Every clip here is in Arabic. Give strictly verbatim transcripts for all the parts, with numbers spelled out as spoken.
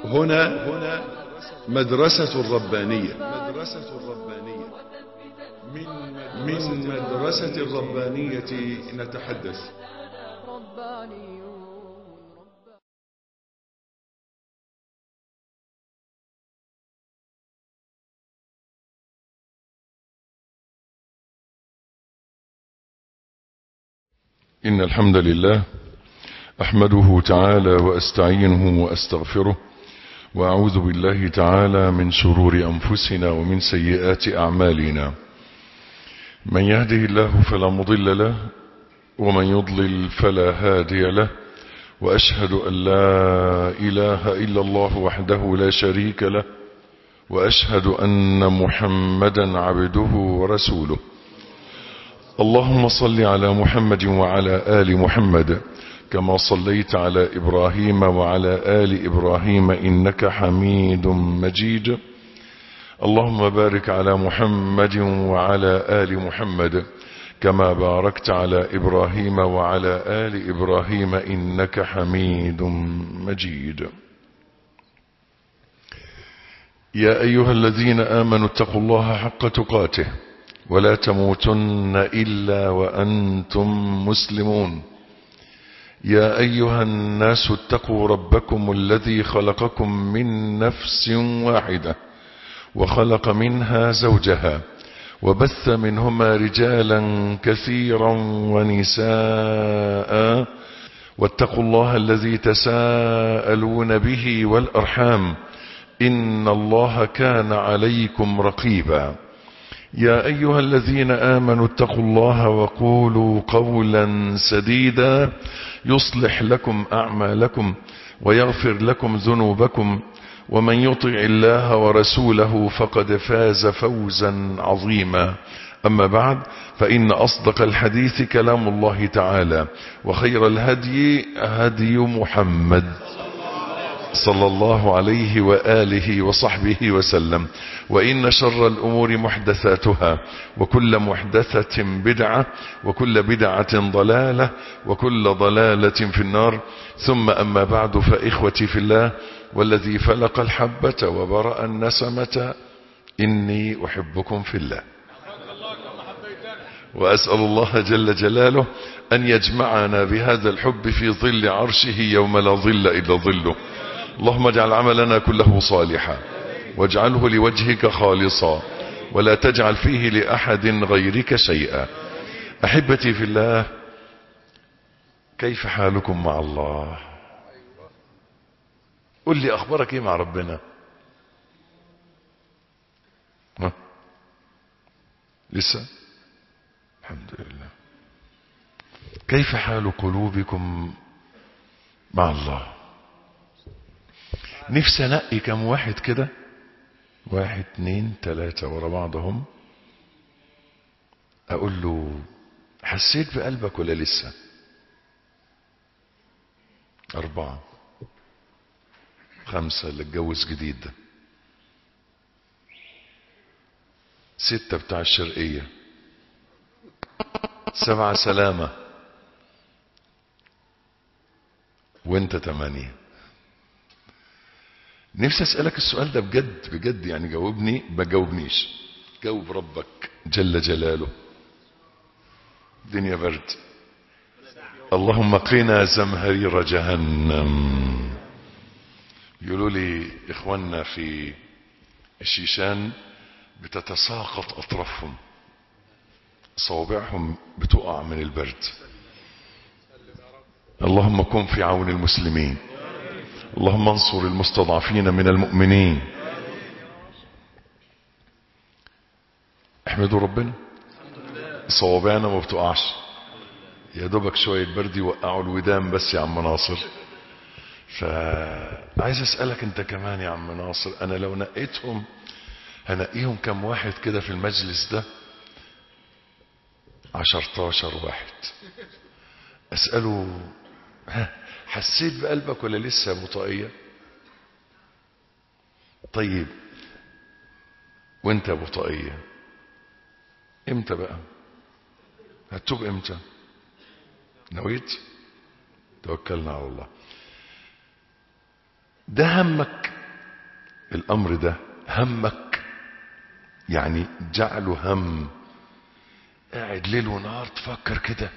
هنا مدرسة الربانية مدرسة الربانية من مدرسة الربانية نتحدث. إن الحمد لله أحمده تعالى وأستعينه وأستغفره وأعوذ بالله تعالى من شرور أنفسنا ومن سيئات أعمالنا. من يهده الله فلا مضل له ومن يضلل فلا هادي له، وأشهد أن لا إله إلا الله وحده لا شريك له، وأشهد أن محمدا عبده ورسوله. اللهم صل على محمد وعلى آل محمد كما صليت على إبراهيم وعلى آل إبراهيم إنك حميد مجيد. اللهم بارك على محمد وعلى آل محمد كما باركت على إبراهيم وعلى آل إبراهيم إنك حميد مجيد. يا أيها الذين آمنوا اتقوا الله حق تقاته ولا تموتن إلا وأنتم مسلمون. يا أيها الناس اتقوا ربكم الذي خلقكم من نفس واحدة وخلق منها زوجها وبث منهما رجالا كثيرا ونساء، واتقوا الله الذي تساءلون به والأرحام إن الله كان عليكم رقيبا. يا أيها الذين آمنوا اتقوا الله وقولوا قولا سديدا يصلح لكم أعمالكم ويغفر لكم ذنوبكم، ومن يطع الله ورسوله فقد فاز فوزا عظيما. أما بعد، فإن أصدق الحديث كلام الله تعالى، وخير الهدي هدي محمد صلى الله عليه وآله وصحبه وسلم. وإن شر الأمور محدثاتها، وكل محدثة بدعة، وكل بدعة ضلالة، وكل ضلالة في النار. ثم أما بعد، فإخوتي في الله والذي فلق الحبة وبرأ النسمة إني أحبكم في الله، وأسأل الله جل جلاله أن يجمعنا بهذا الحب في ظل عرشه يوم لا ظل إلا ظله. اللهم اجعل عملنا كله صالحا واجعله لوجهك خالصا ولا تجعل فيه لأحد غيرك شيئا. أحبتي في الله، كيف حالكم مع الله؟ قل لي أخبارك إيه مع ربنا؟ ها؟ لسه؟ الحمد لله. كيف حال قلوبكم مع الله؟ نفسي انقي كم واحد كده، واحد اتنين تلاتة ورا بعضهم، اقول له حسيت بقلبك ولا لسه؟ اربعة خمسة اللي اتجوز جديد ده، ستة بتاع الشرقية، سبعة سلامة، وانت تمانية. نفسي اسألك السؤال ده بجد بجد، يعني جاوبني، ما جاوبنيش، جاوب ربك جل جلاله. دنيا برد، اللهم قنا زمهرير جهنم. يقولوا لي اخواننا في الشيشان بتتساقط اطرافهم، صوابعهم بتقع من البرد. اللهم كن في عون المسلمين، اللهم انصر المستضعفين من المؤمنين. احمدوا ربنا، صوابعنا ما بتقعش، يا دوبك شوية برد يوقعوا الودان بس يا عم ناصر. فعايز اسألك انت كمان يا عم ناصر، انا لو نقيتهم هنقيهم كم واحد كده في المجلس ده؟ عشرتاشر واحد. اسأله ها، حسيت بقلبك ولا لسه يا ابو طاقية؟ طيب وانت يا ابو طاقية امتى بقى هتتوب؟ امتى نويت؟ توكلنا على الله. ده همك الامر ده همك، يعني جعله هم، قاعد ليل ونهار تفكر كده،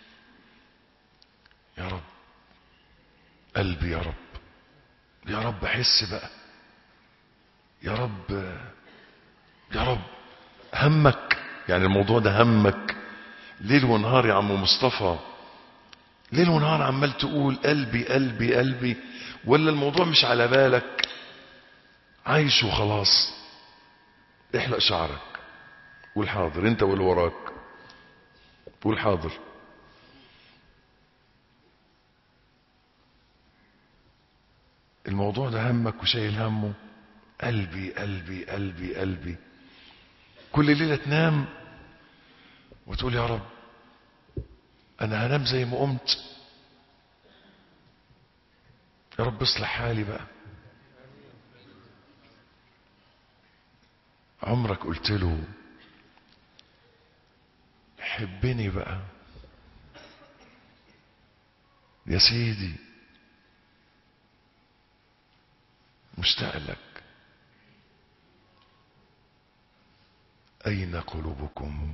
يا رب قلبي، يا رب يا رب احس بقى، يا رب يا رب همك، يعني الموضوع ده همك ليل ونهار يا عم مصطفى، ليل ونهار عمال تقول قلبي قلبي قلبي، ولا الموضوع مش على بالك عايش وخلاص؟ احلق شعرك، قول حاضر، انت واللي وراك قول حاضر. الموضوع ده همك وشايل همه، قلبي قلبي قلبي قلبي، كل ليلة تنام وتقول يا رب انا هنام زي ما قمت، يا رب اصلح حالي بقى. عمرك قلت له حبني بقى يا سيدي، مشتاق لك، اين قلوبكم؟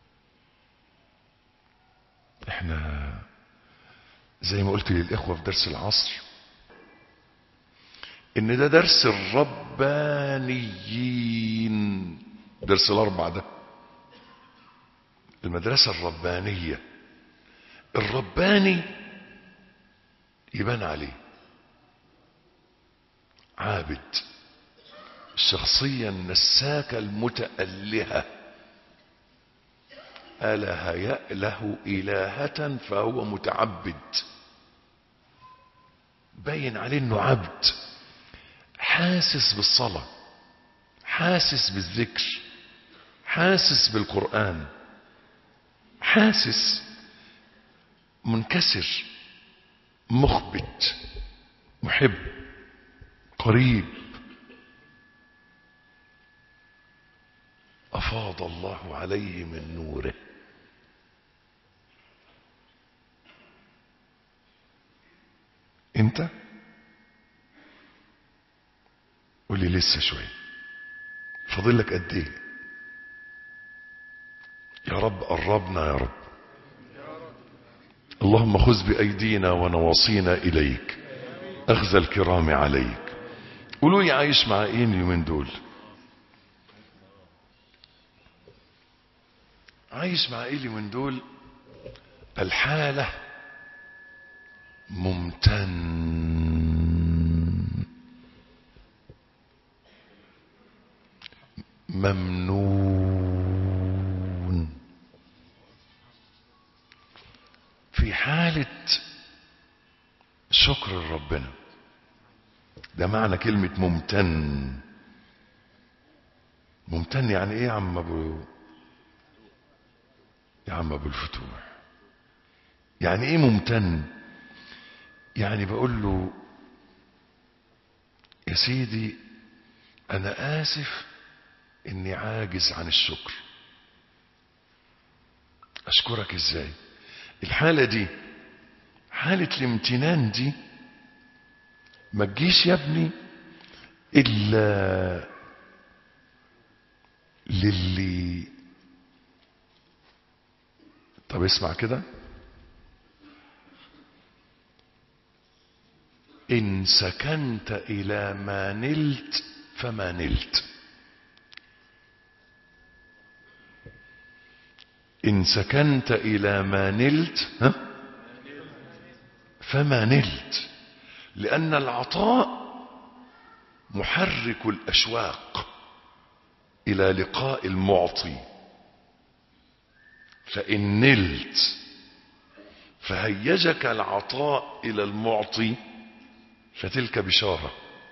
احنا زي ما قلت للاخوة في درس العصر ان ده درس الربانيين، درس الاربع ده المدرسة الربانية. الرباني يبان عليه عابد، الشخصية النساكة المتألهة، أله يأله إلهة فهو متعبد، باين عليه انه عبد، حاسس بالصلاة، حاسس بالذكر، حاسس بالقرآن، حاسس، منكسر، مخبت، محب، قريب. أفاض الله عليه من نوره. انت قول لي لسه شوية، فاضل لك قد ايه؟ يا رب قربنا يا رب. اللهم خذ بأيدينا ونواصينا إليك أخذ الكرام عليك. قولوا لي عايش مع ايه اليومين دول؟ عايش مع ايه اليومين دول؟ الحالة ممتن، ممنون، في حالة شكر ربنا. ده معنى كلمة ممتن. ممتن يعني ايه يا عم ابو يا عم ابو الفتوح؟ يعني ايه ممتن؟ يعني بقول له يا سيدي انا اسف اني عاجز عن الشكر، اشكرك ازاي؟ الحالة دي، حالة الامتنان دي، ما تجيش يا ابني الا للي، طب اسمع كده، ان سكنت الى ما نلت فما نلت. ان سكنت الى ما نلت ها فما نلت، لان العطاء محرك الاشواق الى لقاء المعطي، فان نلت فهيجك العطاء الى المعطي فتلك بشارة،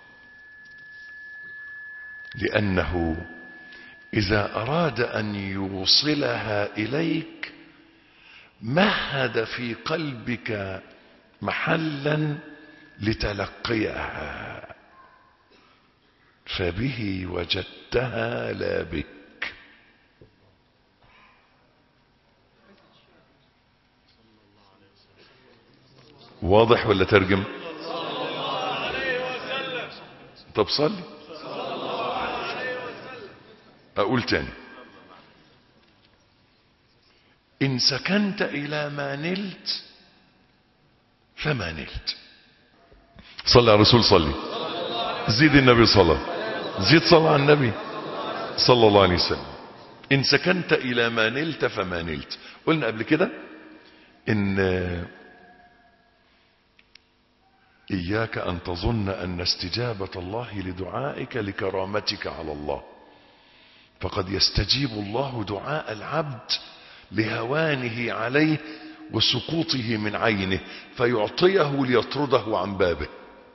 لانه اذا اراد ان يوصلها اليك مهد في قلبك محلا لتلقيها، فبه وجدتها لا بك. واضح ولا ترجم؟ طب صلي. اقول تاني، ان سكنت الى ما نلت فما نلت. صلى على الرسول، صلي، زيد النبي صلى، زيد صلى على النبي صلى الله عليه وسلم. ان سكنت الى ما نلت فما نلت. قلنا قبل كده ان اياك ان تظن ان استجابة الله لدعائك لكرامتك على الله، فقد يستجيب الله دعاء العبد لهوانه عليه وسقوطه من عينه فيعطيه ليطرده عن بابه.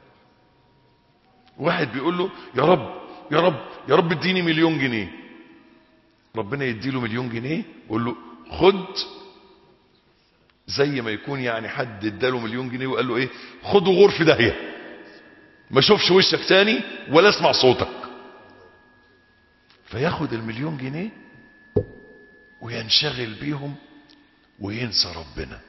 واحد بيقول له يا رب يا رب يا رب اديني مليون جنيه، ربنا يديله مليون جنيه ويقول له خد، زي ما يكون يعني حد اداله مليون جنيه وقال له ايه، خد وغور في داهيه، ما اشوفش وشك تاني ولا اسمع صوتك. فياخد المليون جنيه وينشغل بيهم وينسى ربنا.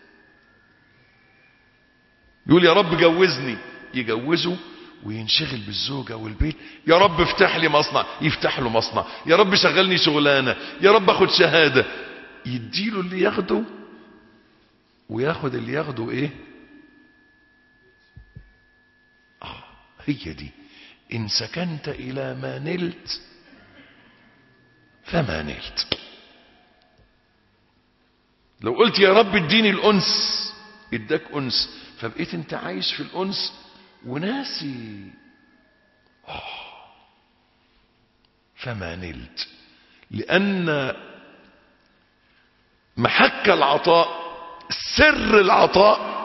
يقول يا رب جوزني، يجوزه وينشغل بالزوجة والبيت. يا رب افتح لي مصنع، يفتح له مصنع. يا رب شغلني شغلانة. يا رب اخد شهادة، يديله اللي ياخده وياخد اللي ياخده ايه. آه هي دي، ان سكنت الى ما نلت فما نلت. لو قلت يا رب اديني الانس، اداك انس، فبقيت انت عايش في الانس وناسي آه. فما نلت، لان محك العطاء، سر العطاء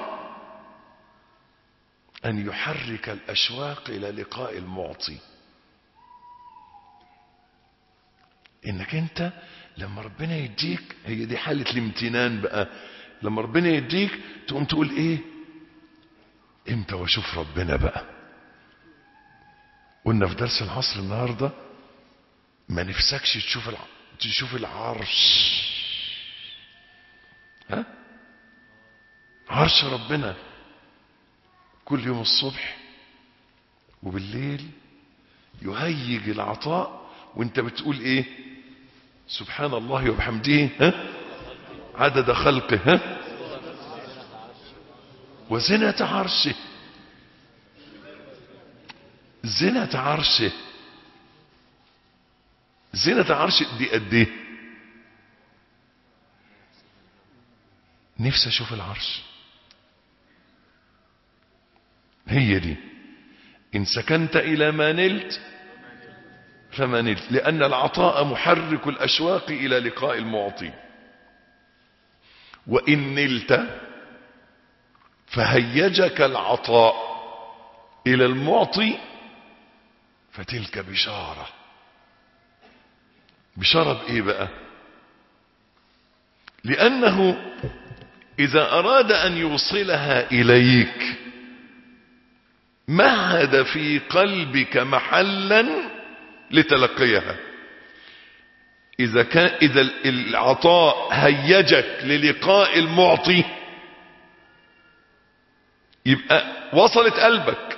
ان يحرك الاشواق الى لقاء المعطي. انك انت لما ربنا يديك، هي دي حالة الامتنان بقى، لما ربنا يديك تقوم تقول ايه، امتى واشوف ربنا بقى. قلنا في درس العصر النهاردة ما نفسكش تشوف الع... تشوف العرش، ها، عرش ربنا كل يوم الصبح وبالليل يهيج العطاء وانت بتقول ايه، سبحان الله وبحمده ها عدد خلقه ها وزنة عرشه. زنة عرشه، زنة عرشه دي قد ايه؟ نفسي اشوف العرش. هي دي، ان سكنت الى ما نلت فما نلت، لان العطاء محرك الاشواق الى لقاء المعطي. وان نلت فهيجك العطاء الى المعطي فتلك بشارة. بشارة بايه بقى؟ لانه اذا اراد ان يوصلها اليك مهد في قلبك محلا لتلقيها. اذا كان اذا العطاء هيجك للقاء المعطي يبقى وصلت قلبك،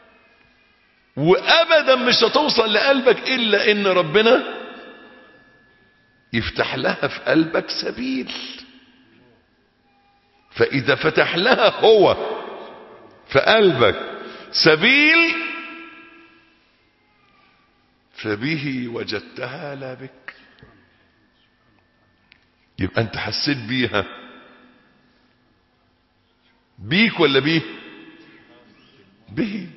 وابدا مش هتوصل لقلبك الا ان ربنا يفتح لها في قلبك سبيل. فاذا فتح لها هو في قلبك سبيل فبه وجدتها لا بك. يبقى انت حسيت بيها، بيك ولا بيه؟ به.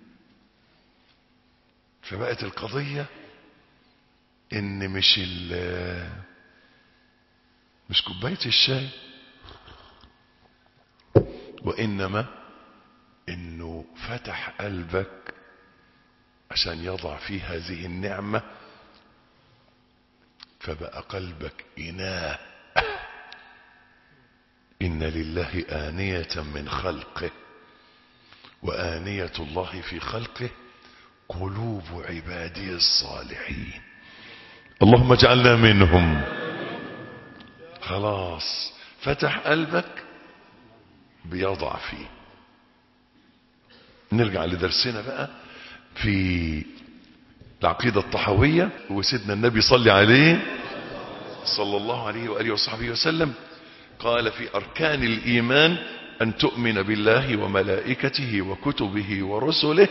فبقت القضية ان مش ال مش كوباية الشاي، وانما انه فتح قلبك عشان يضع فيه هذه النعمة، فبقى قلبك إناء. إن لله آنية من خلقه، وآنية الله في خلقه قلوب عباده الصالحين. اللهم اجعلنا منهم. خلاص فتح قلبك بيضع فيه. نرجع لدرسنا بقى في العقيدة الطحوية، وسيدنا النبي صلى عليه صلى الله عليه وآله وصحبه وسلم قال في أركان الإيمان أن تؤمن بالله وملائكته وكتبه ورسله.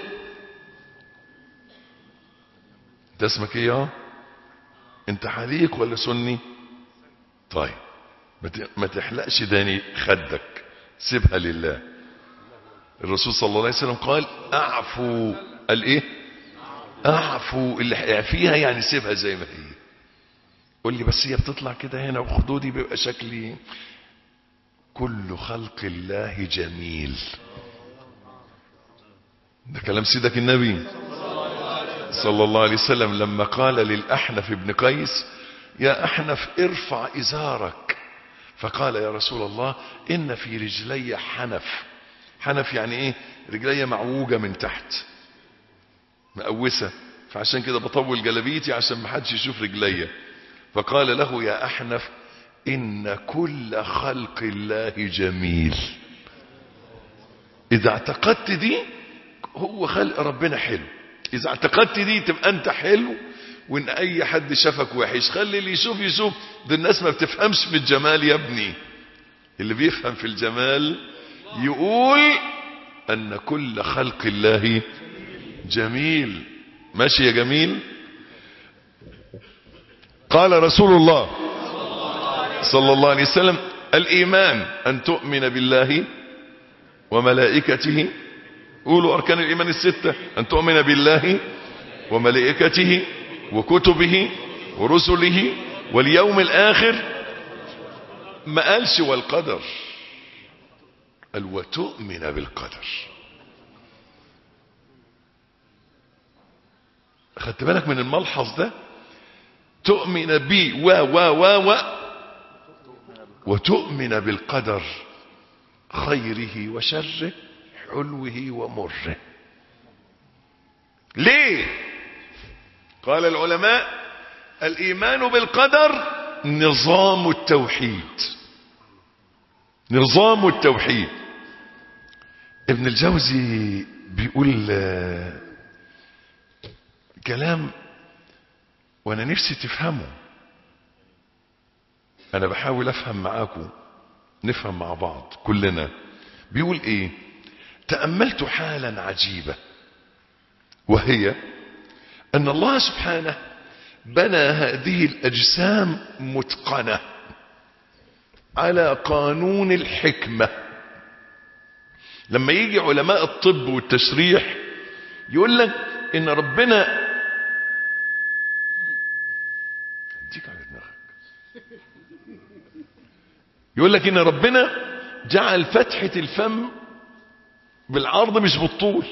انت اسمك ايه؟ انت حليق ولا سني؟ طيب ما تحلقش داني خدك، سيبها لله. الرسول صلى الله عليه وسلم قال اعفو الايه اعفو، اللي فيها يعني سيبها زي ما هي. قول لي بس هي بتطلع كده هنا وخدودي بيبقى شكلي. كل خلق الله جميل، ده كلام سيدك النبي صلى الله عليه وسلم لما قال للأحنف بن قيس يا أحنف ارفع إزارك، فقال يا رسول الله إن في رجلي حنف. حنف يعني ايه؟ رجلي معوجة من تحت مقوسة، فعشان كده بطول جلبيتي عشان ما حدش يشوف رجلي. فقال له يا أحنف إن كل خلق الله جميل. إذا اعتقدت دي هو خلق ربنا حلو، إذا اعتقدت دي تبقى أنت حلو، وإن أي حد شافك وحش خلي اللي يشوف يشوف. ده الناس ما بتفهمش في الجمال يا ابني، اللي بيفهم في الجمال يقول أن كل خلق الله جميل. ماشي يا جميل؟ قال رسول الله صلى الله عليه وسلم الإيمان أن تؤمن بالله وملائكته. قولوا أركان الإيمان الستة: أن تؤمن بالله وملائكته وكتبه ورسله واليوم الآخر. ما قالش والقدر، قال وتؤمن بالقدر. أخدت بالك من الملحظ ده؟ تؤمن بي و و و و وتؤمن بالقدر خيره وشره حلوه ومره. ليه؟ قال العلماء الإيمان بالقدر نظام التوحيد، نظام التوحيد. ابن الجوزي بيقول كلام وانا نفسي تفهمه، انا بحاول افهم معاكم، نفهم مع بعض كلنا. بيقول ايه؟ تأملت حالا عجيبة، وهي ان الله سبحانه بنى هذه الاجسام متقنة على قانون الحكمة. لما يجي علماء الطب والتشريح يقول لك ان ربنا يقول لك ان ربنا جعل فتحة الفم بالعرض مش بالطول،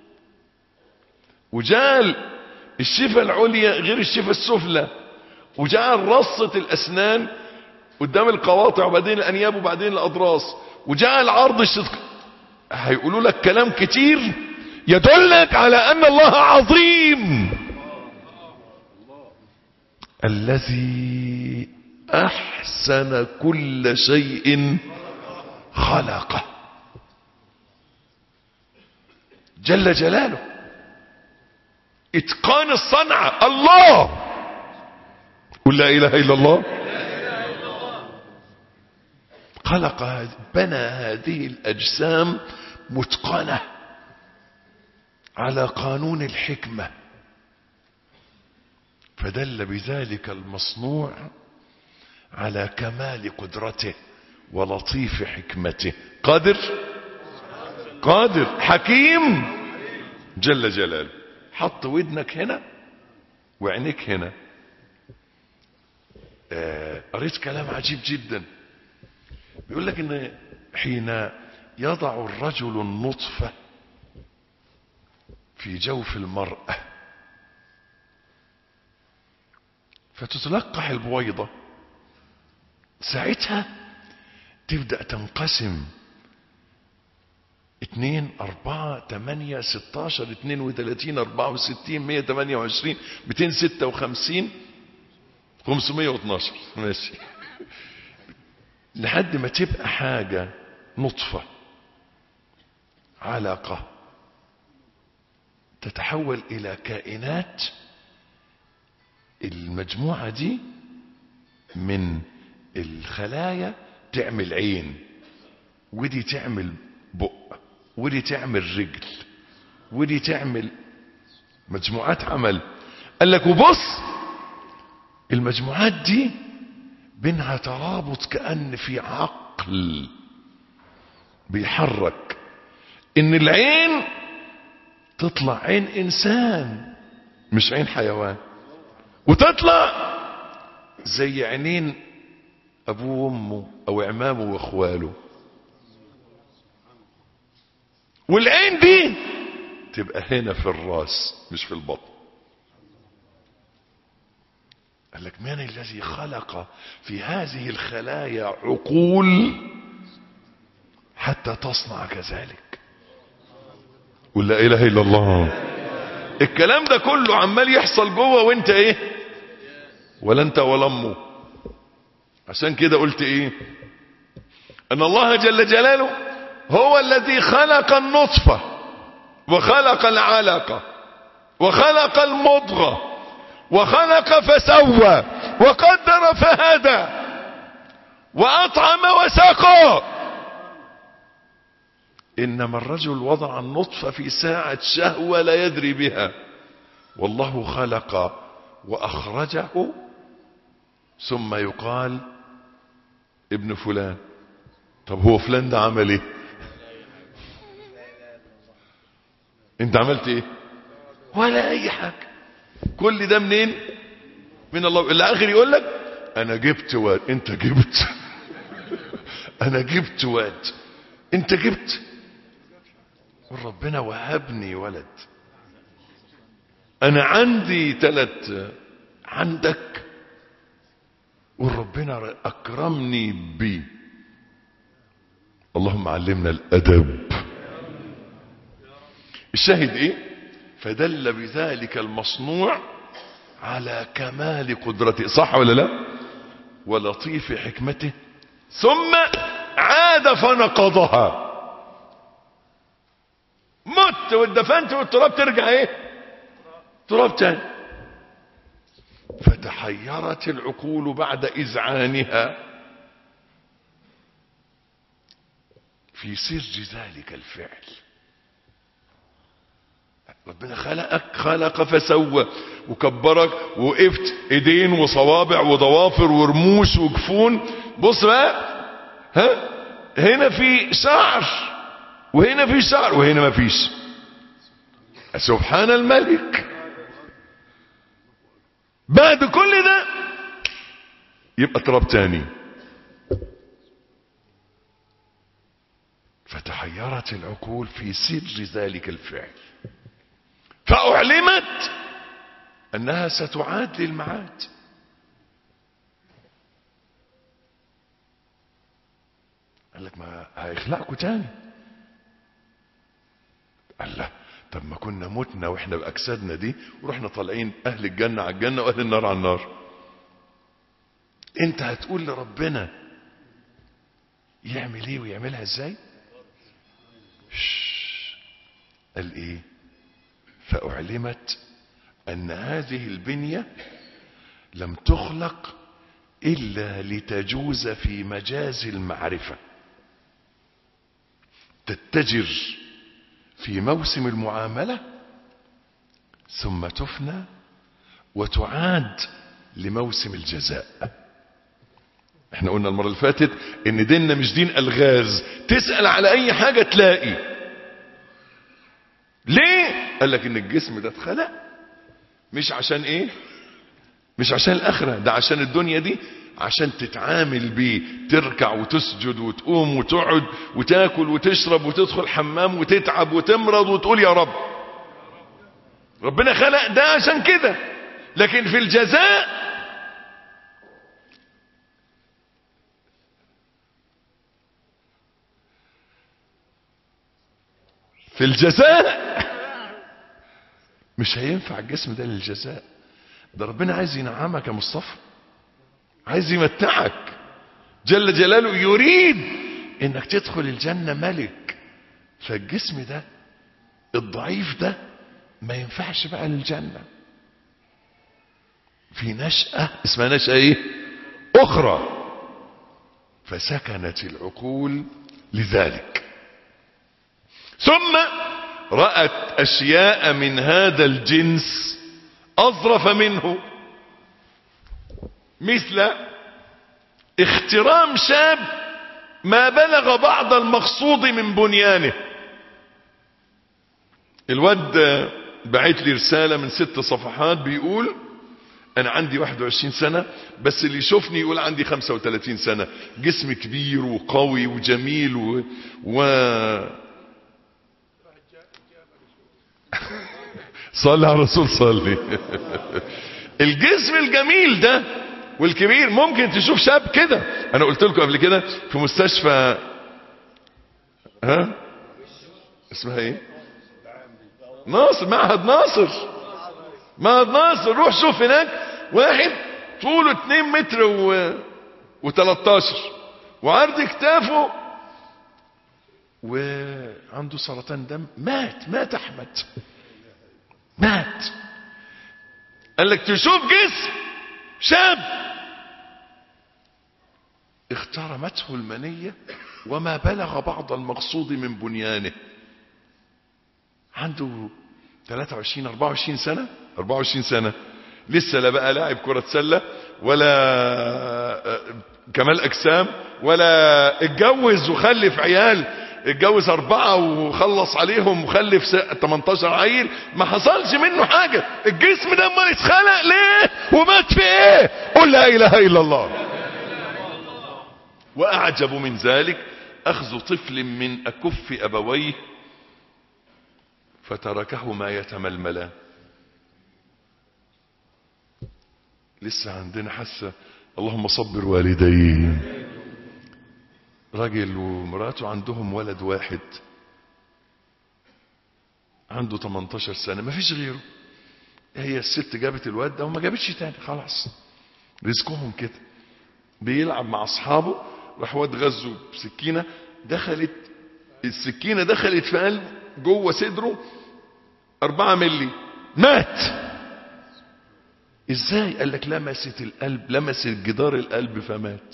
وجعل الشفة العليا غير الشفة السفلى، وجعل رصة الاسنان قدام القواطع وبعدين الانياب وبعدين الاضراس، وجعل عرض الشدق. هيقولوا لك كلام كتير يدلك على ان الله عظيم. الذي احسن كل شيء خلقه جل جلاله. اتقان الصنعة الله. قل لا اله الا الله. خلق بنى هذه الاجسام متقنة على قانون الحكمة، فدل بذلك المصنوع على كمال قدرته ولطيف حكمته. قادر قادر حكيم جل جلاله. حط ودنك هنا وعينيك هنا. آه قريت كلام عجيب جدا، بيقول لك ان حين يضع الرجل النطفة في جوف المرأة فتتلقح البويضة، ساعتها تبدأ تنقسم اتنين اربعة تمانية ستاشر اتنين وتلاتين اربعة وستين مية تمانية وعشرين ميتين ستة وخمسين خمسمية واتناشر ماشي لحد ما تبقى حاجة نطفة علقة تتحول الى كائنات المجموعة دي من الخلايا تعمل عين، ودي تعمل بق، ودي تعمل رجل، ودي تعمل مجموعات عمل. قال لك وبص المجموعات دي بينها ترابط كأن في عقل بيحرك، ان العين تطلع عين انسان مش عين حيوان، وتطلع زي عينين ابوه وامه او عمامه واخواله، والعين دي تبقى هنا في الراس مش في البطن. قال لك من الذي خلق في هذه الخلايا عقول حتى تصنع كذلك؟ قل لا اله الا الله. الكلام ده كله عمال يحصل جوه وانت ايه؟ ولا انت ولا امه. عشان كده قلت ايه؟ ان الله جل جلاله هو الذي خلق النطفة وخلق العلقة وخلق المضغة وخلق فسوى وقدر فهدى وأطعم وسقى. إنما الرجل وضع النطفة في ساعة شهوة لا يدري بها، والله خلق وأخرجه ثم يقال ابن فلان. طب هو فلان ده عمل ايه؟ انت عملت ايه؟ ولا اي حاجة. كل ده منين؟ من الله. اللي اخر يقول لك انا جبت واد. انت جبت انا جبت واد. انت جبت. وربنا وهبني ولد. انا عندي ثلاث، عندك. وربنا اكرمني بي. اللهم علمنا الادب. الشاهد ايه؟ فدل بذلك المصنوع على كمال قدرته، صح ولا لا؟ ولطيف حكمته. ثم عاد فنقضها. مت واتدفنت والتراب ترجع ايه؟ تراب تاني. فتحيرت العقول بعد إذعانها في سر ذلك الفعل. ربنا خلقك، خلق فسوى وكبرك، وقفت ايدين وصوابع وضوافر ورموش وجفون. بص بقى، ها هنا في شعر وهنا في شعر وهنا ما فيش. سبحان الملك. بعد كل ده يبقى تراب تاني. فتحيرت العقول في سر ذلك الفعل، فأعلمت أنها ستعاد للمعاد. قال لك ما هيخلقكوا تاني. قال لا، طب ما كنا متنا واحنا بأجسادنا دي ورحنا طالعين أهل الجنة على الجنة وأهل النار على النار. انت هتقول لربنا يعمل ايه ويعملها ازاي؟ قال ايه؟ فأعلمت أن هذه البنية لم تخلق إلا لتجوز في مجاز المعرفة، تتجر في موسم المعاملة ثم تفنى وتعاد لموسم الجزاء. احنا قلنا المرة اللي فاتت ان ديننا مش دين ألغاز، تسأل على اي حاجة تلاقي. ليه؟ قال لك ان الجسم ده اتخلق مش عشان ايه؟ مش عشان الاخرة، ده عشان الدنيا دي، عشان تتعامل بيه، تركع وتسجد وتقوم وتقعد وتاكل وتشرب وتدخل حمام وتتعب وتمرض وتقول يا رب. ربنا خلق ده عشان كده. لكن في الجزاء في الجزاء مش هينفع الجسم ده للجزاء. ده ربنا عايز ينعمك يا مصطفى، عايز يمتعك جل جلاله، يريد انك تدخل الجنة ملك. فالجسم ده الضعيف ده ما ينفعش بقى للجنة. في نشأة اسمها نشأة ايه اخرى، فسكنت العقول لذلك. ثم رأت اشياء من هذا الجنس اظرف منه، مثل اخترام شاب ما بلغ بعض المقصود من بنيانه. الواد بعت لي رسالة من ست صفحات بيقول انا عندي واحد وعشرين سنة، بس اللي يشوفني يقول عندي خمسة وثلاثين سنة، جسم كبير وقوي وجميل و, و... صلي على الرسول صلي. الجسم الجميل ده والكبير ممكن تشوف شاب كده. انا قلت لكم قبل كده في مستشفى ها اسمها ايه ناصر، معهد ناصر، معهد ناصر، روح شوف هناك واحد طوله اتنين متر و... وتلاتاشر وعرض كتافه وعنده سرطان دم، مات مات احمد مات. قال لك تشوف جسم شاب اخترمته المنية وما بلغ بعض المقصود من بنيانه، عنده ثلاثة وعشرين أربعة وعشرين سنة أربعة وعشرين سنة، لسه لا بقى لاعب كرة سلة ولا كمال اجسام ولا اتجوز وخلف عيال، اتجوز اربعة وخلص عليهم وخلف تمنتاشر عيل، ما حصلش منه حاجة. الجسم ده ما اتخلق ليه ومات في ايه؟ قل لا اله الا الله. واعجب من ذلك اخذ طفل من اكف ابويه فتركهما يتململان. لسه عندنا حاسة اللهم صبر والدي، راجل ومراته عندهم ولد واحد عنده تمنتاشر سنة، ما فيش غيره. هي الست جابت الواد ده وما جابتش تاني، خلاص رزقهم كده. بيلعب مع اصحابه، راح واد غزه بسكينة، دخلت السكينة دخلت في قلب جوه صدره أربعة ملي، مات. ازاي؟ قال لك لمست القلب، لمست جدار القلب فمات.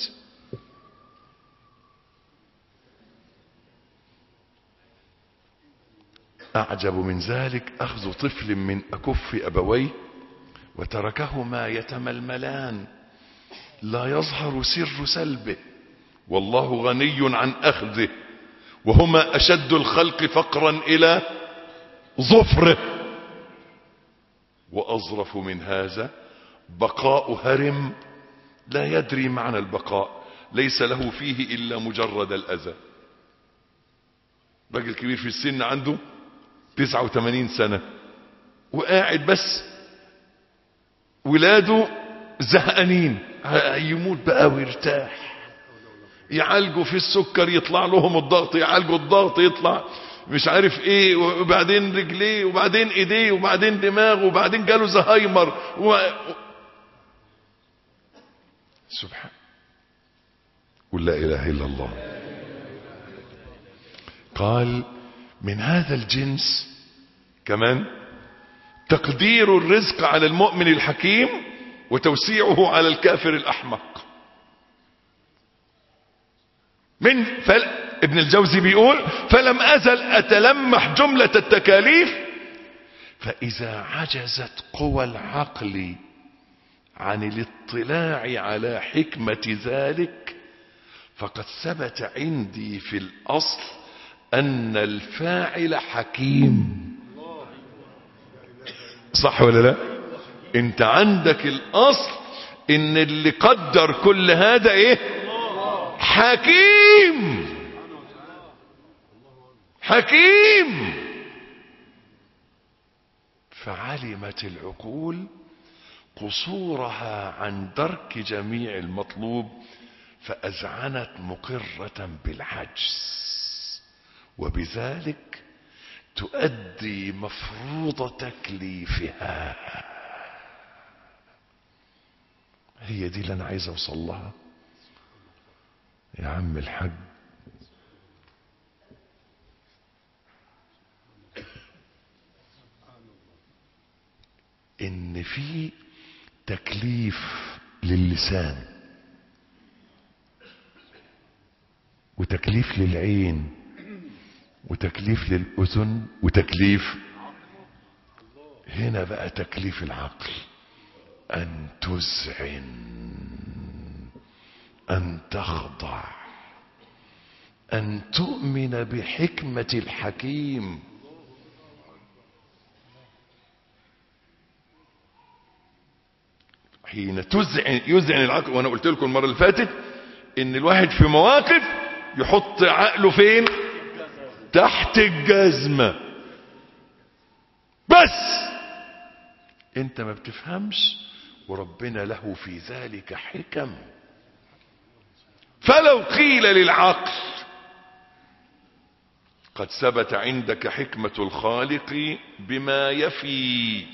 اعجب من ذلك اخذ طفل من اكف ابويه وتركهما يتململان لا يظهر سر سلبه والله غني عن اخذه، وهما اشد الخلق فقرا الى ظفره. واظرف من هذا بقاء هرم لا يدري معنى البقاء، ليس له فيه الا مجرد الاذى. راجل كبير في السن عنده تسعة وثمانين سنة وقاعد بس ولاده زهقانين، يموت بقى ويرتاح، يعالجوا في السكر يطلع لهم الضغط، يعالجوا الضغط يطلع مش عارف ايه، وبعدين رجليه وبعدين ايديه وبعدين دماغه وبعدين جاله زهايمر و... سبحان قل لا اله الا الله. قال من هذا الجنس كمان تقدير الرزق على المؤمن الحكيم وتوسيعه على الكافر الأحمق. من فل... ابن الجوزي بيقول فلم أزل أتلمح جملة التكاليف، فإذا عجزت قوى العقل عن الاطلاع على حكمة ذلك فقد ثبت عندي في الأصل أن الفاعل حكيم. صح ولا لا؟ انت عندك الأصل ان اللي قدر كل هذا ايه؟ حكيم. حكيم. فعلمت العقول قصورها عن درك جميع المطلوب فأذعنت مقرة بالعجز، وبذلك تؤدي مفروض تكليفها. هي دي اللي انا عايز اوصل لها يا عم الحاج. ان في تكليف للسان، وتكليف للعين، وتكليف للأذن، وتكليف هنا بقى تكليف العقل، أن تذعن، أن تخضع، أن تؤمن بحكمة الحكيم. حين تذعن يذعن العقل. وانا قلت لكم المرة اللي فاتت ان الواحد في مواقف يحط عقله فين؟ تحت الجزمة. بس انت ما بتفهمش، وربنا له في ذلك حكم. فلو قيل للعقل قد ثبت عندك حكمة الخالق بما يفي،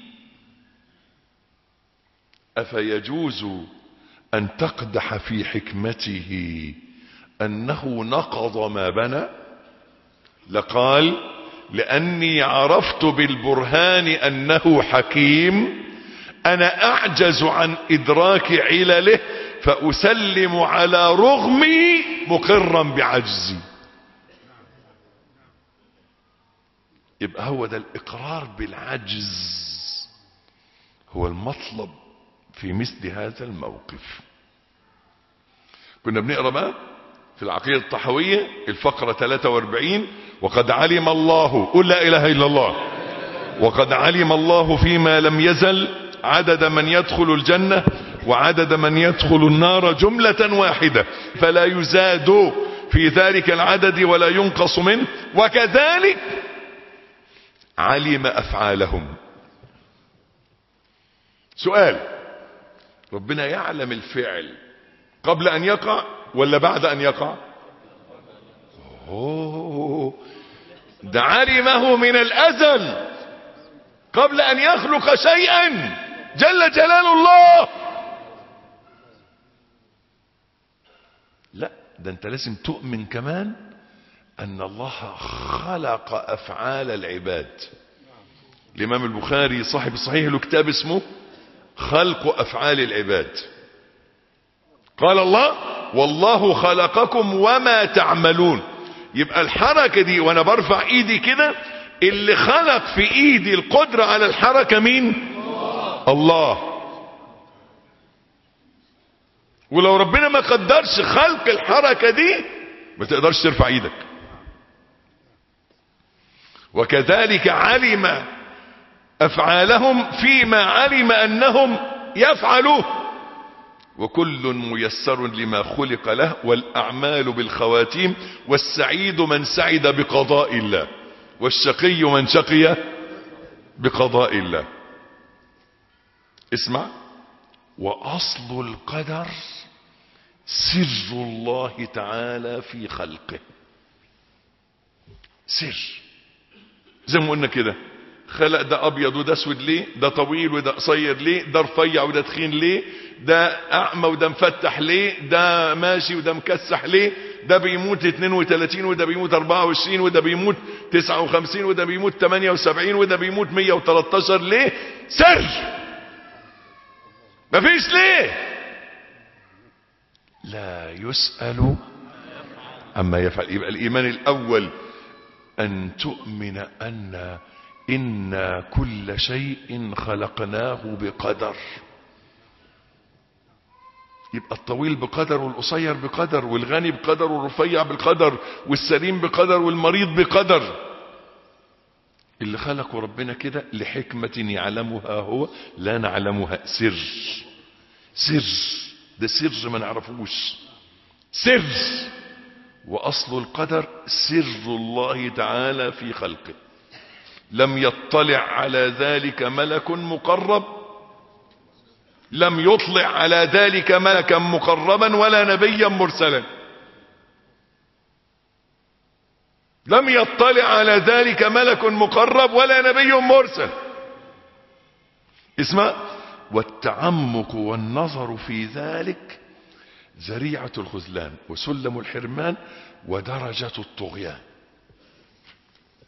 أفيجوز أن تقدح في حكمته أنه نقض ما بنى؟ لقال لأني عرفت بالبرهان أنه حكيم، أنا أعجز عن إدراك علله فأسلم على رغمي مقرا بعجزي. يبقى هو ده الإقرار بالعجز، هو المطلب في مثل هذا الموقف. كنا بنقرأ بقى في العقيدة الطحوية الفقرة ثلاثة وأربعين: وقد علم الله، قل لا إله إلا الله، وقد علم الله فيما لم يزل عدد من يدخل الجنة وعدد من يدخل النار جملة واحدة، فلا يزاد في ذلك العدد ولا ينقص منه، وكذلك علم أفعالهم. سؤال: ربنا يعلم الفعل قبل أن يقع ولا بعد أن يقع؟ أوه، ده علمه من الأزل قبل أن يخلق شيئا جل جلال الله. لا، ده أنت لازم تؤمن كمان أن الله خلق أفعال العباد. الإمام البخاري صاحب الصحيح له كتاب اسمه خلق أفعال العباد. قال الله: والله خلقكم وما تعملون. يبقى الحركة دي وانا برفع ايدي كده، اللي خلق في ايدي القدرة على الحركة مين؟ الله. الله. ولو ربنا ما قدرش خلق الحركة دي ما تقدرش ترفع ايدك. وكذلك علم افعالهم فيما علم انهم يفعلوه، وكل ميسر لما خلق له، والاعمال بالخواتيم، والسعيد من سعد بقضاء الله، والشقي من شقي بقضاء الله. اسمع: واصل القدر سر الله تعالى في خلقه. سر، زي ما قلنا كده، خلق ده ابيض وده اسود ليه، ده طويل وده قصير ليه، ده رفيع وده تخين ليه، ده اعمى وده مفتح ليه، ده ماشي وده مكسح ليه، ده بيموت اثنين وثلاثين وده بيموت أربعة وعشرين وده بيموت تسعة وخمسين وده بيموت ثمانية وسبعين وده بيموت مية وتلتاشر. ليه؟ سر، مفيش ليه. لا يسأل عما يفعل. يبقى الايمان الاول ان تؤمن ان إن كل شيء خلقناه بقدر. يبقى الطويل بقدر، والقصير بقدر، والغني بقدر، والرفيع بقدر، والسليم بقدر، والمريض بقدر. اللي خلقه ربنا كده لحكمة يعلمها هو لا نعلمها. سر، سر، ده سر ما نعرفوش، سر. وأصل القدر سر الله تعالى في خلقه. لم يطلع على ذلك ملك مقرب، لم يطلع على ذلك ملكا مقربا ولا نبيا مرسلا، لم يطلع على ذلك ملك مقرب ولا نبي مرسل. اسمع: والتعمق والنظر في ذلك ذريعة الخذلان وسلم الحرمان ودرجة الطغيان.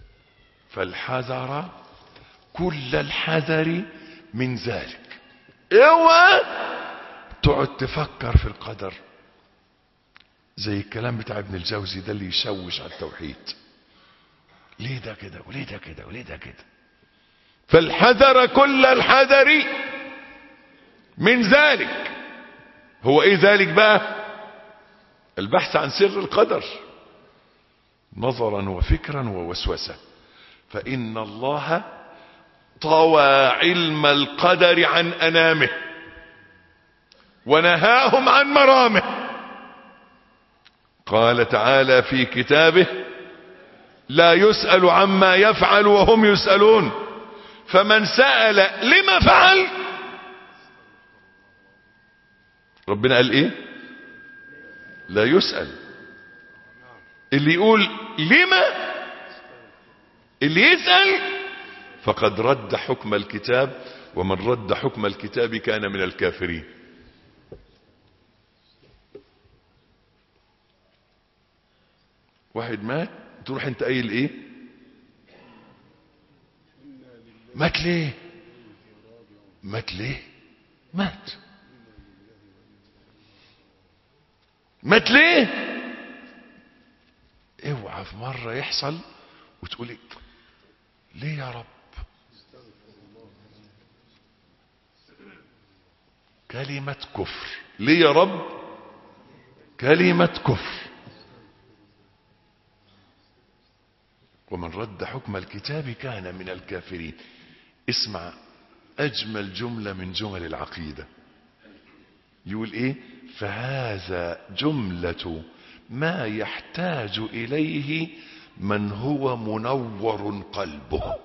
فالحذر كل الحذر من ذلك. اوعى تقعد تفكر في القدر زي الكلام بتاع ابن الجوزي ده اللي يشوش على التوحيد. ليه ده كده وليه ده كده وليه ده كده؟ فالحذر كل الحذر من ذلك. هو ايه ذلك بقى؟ البحث عن سر القدر نظرا وفكرا ووسوسة. فإن الله طوى علم القدر عن أنامه ونهاهم عن مرامه. قال تعالى في كتابه: لا يسأل عما يفعل وهم يسألون. فمن سأل لما فعل، ربنا قال ايه؟ لا يسأل. اللي يقول لما، اللي يسأل فقد رد حكم الكتاب، ومن رد حكم الكتاب كان من الكافرين. واحد مات تروح انت قايل ايه؟ مات ليه؟ مات ليه؟ مات مات ليه؟ اوعى في مرة يحصل وتقول ايه؟ ليه يا رب؟ كلمة كفر. ليه يا رب؟ كلمة كفر. ومن رد حكم الكتاب كان من الكافرين. اسمع اجمل جملة من جمل العقيدة، يقول ايه؟ فهذا جملة ما يحتاج اليه من هو منور قلبه.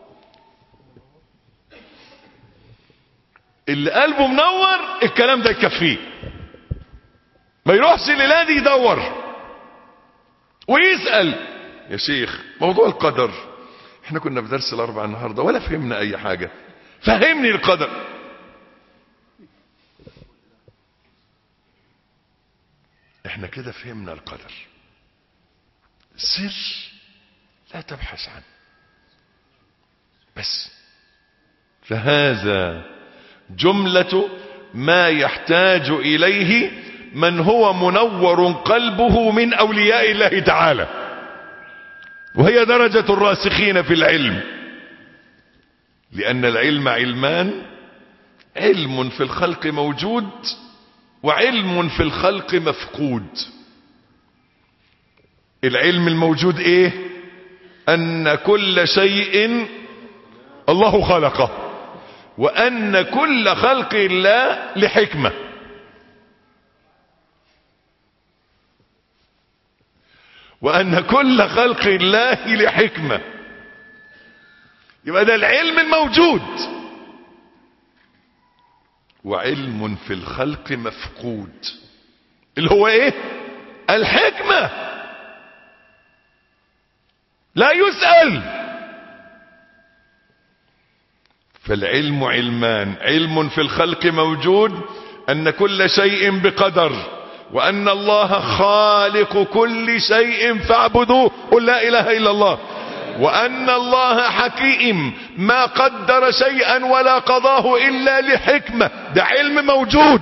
اللي قلبه منور الكلام ده يكفيه، ما يروحش الليلة دي يدور ويسأل. يا شيخ موضوع القدر، احنا كنا في درس الاربعاء النهاردة ولا فهمنا اي حاجة، فهمني القدر. احنا كده فهمنا القدر. سر لا تبحث عنه بس. فهذا جملة ما يحتاج اليه من هو منور قلبه من اولياء الله تعالى، وهي درجة الراسخين في العلم. لان العلم علمان: علم في الخلق موجود، وعلم في الخلق مفقود. العلم الموجود ايه؟ ان كل شيء الله خلقه، وان كل خلق الله لحكمة. وان كل خلق الله لحكمة، يبقى ده العلم الموجود. وعلم في الخلق مفقود، اللي هو ايه؟ الحكمة. لا يسأل. فالعلم علمان: علم في الخلق موجود، ان كل شيء بقدر، وان الله خالق كل شيء فاعبدوه، قل لا اله الا الله. وان الله حكيم، ما قدر شيئا ولا قضاه الا لحكمة، ده علم موجود.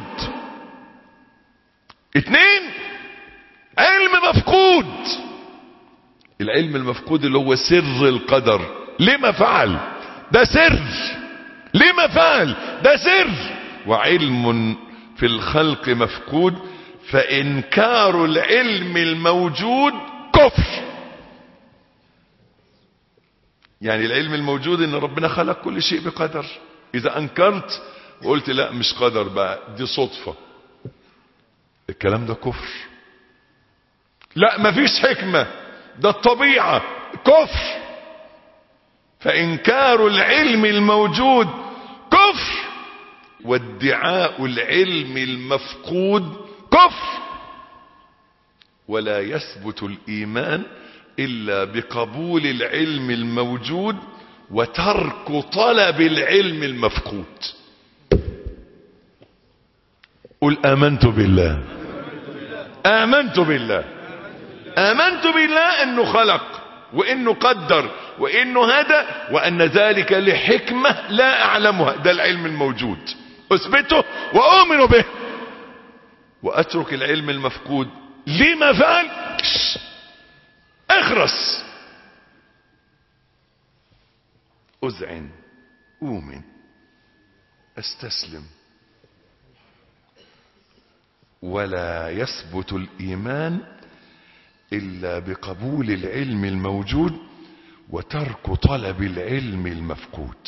اتنين، علم مفقود. العلم المفقود اللي هو سر القدر. لما فعل؟ ده سر. لما فعل؟ ده سر. وعلم في الخلق مفقود، فإنكار العلم الموجود كفر. يعني العلم الموجود ان ربنا خلق كل شيء بقدر، اذا انكرت وقلت لا مش قدر بقى دي صدفة، الكلام ده كفر. لا مفيش حكمة، ده الطبيعة، كفر. فإنكار العلم الموجود كفر، وادعاء العلم المفقود كفر. ولا يثبت الإيمان إلا بقبول العلم الموجود وترك طلب العلم المفقود. قل آمنت بالله. آمنت بالله. آمنت بالله أنه خلق، وأنه قدر، وأنه هدى، وأن ذلك لحكمة لا أعلمها. ده العلم الموجود. اثبته واؤمن به واترك العلم المفقود. لما فعل؟ اخرس، اذعن، اؤمن، استسلم. ولا يثبت الايمان الا بقبول العلم الموجود وترك طلب العلم المفقود.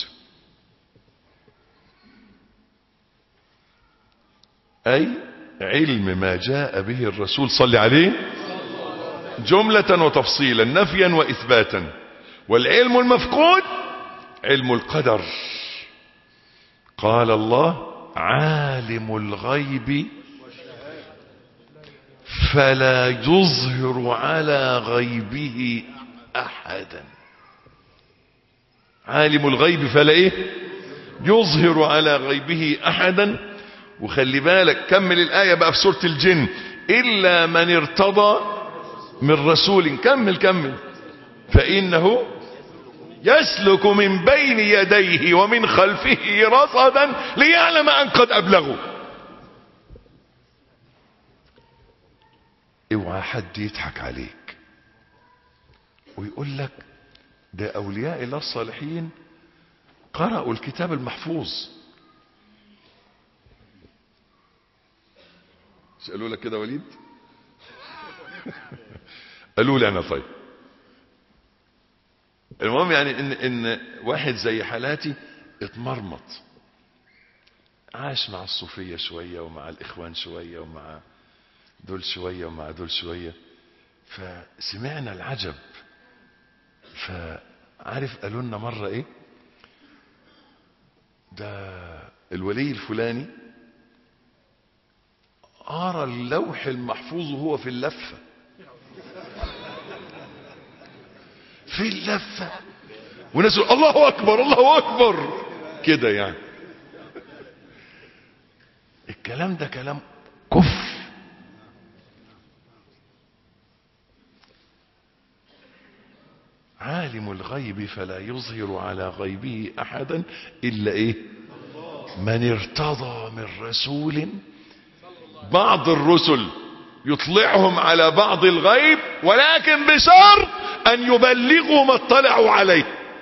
اي علم ما جاء به الرسول صلى عليه جملة وتفصيلا، نفيا واثباتا. والعلم المفقود علم القدر. قال الله: عالم الغيب فلا يظهر على غيبه احدا. عالم الغيب فلا ايه يظهر على غيبه احدا. وخلي بالك كمل الآية بقى في سورة الجن: إلا من ارتضى من رسول. كمل كمل. فإنه يسلك من بين يديه ومن خلفه رصدا ليعلم أن قد أبلغوا. اوعى حد يضحك عليك ويقول لك ده أولياء الله الصالحين قرأوا الكتاب المحفوظ. قالوا لك كده وليد؟ قالوا لي انا. طيب المهم يعني ان ان واحد زي حالاتي اتمرمط، عاش مع الصوفية شوية ومع الاخوان شوية ومع دول شوية ومع دول شوية، فسمعنا العجب. فعارف قالوا لنا مرة ايه؟ ده الولي الفلاني أرى اللوح المحفوظ وهو في اللفة. في اللفة وناس يقول الله أكبر الله أكبر كده يعني. الكلام ده كلام كفر. عالم الغيب فلا يظهر على غيبه أحدا إلا إيه؟ من ارتضى من رسول. بعض الرسل يطلعهم على بعض الغيب ولكن بشرط ان يبلغوا ما اطلعوا عليه.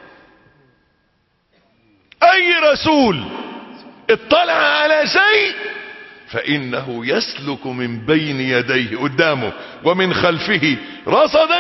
اي رسول اطلع على شيء فانه يسلك من بين يديه قدامه ومن خلفه رصدا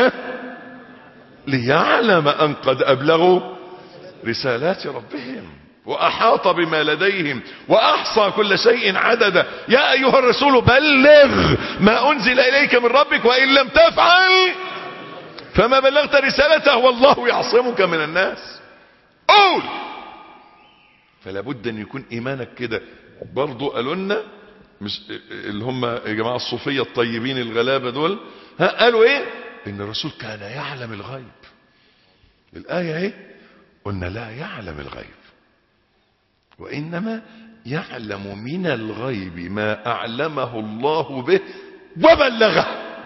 ليعلم ان قد ابلغوا رسالات ربهم واحاط بما لديهم واحصى كل شيء عددا. يا ايها الرسول بلغ ما انزل اليك من ربك وان لم تفعل فما بلغت رسالته والله يعصمك من الناس. قول. فلا بد ان يكون ايمانك كده. برضو قالوا لنا مش اللي هم يا جماعه الصوفيه الطيبين الغلابه دول، ها قالوا ايه؟ ان الرسول كان يعلم الغيب. الايه اهي قلنا لا يعلم الغيب وإنما يعلم من الغيب ما أعلمه الله به وبلغه.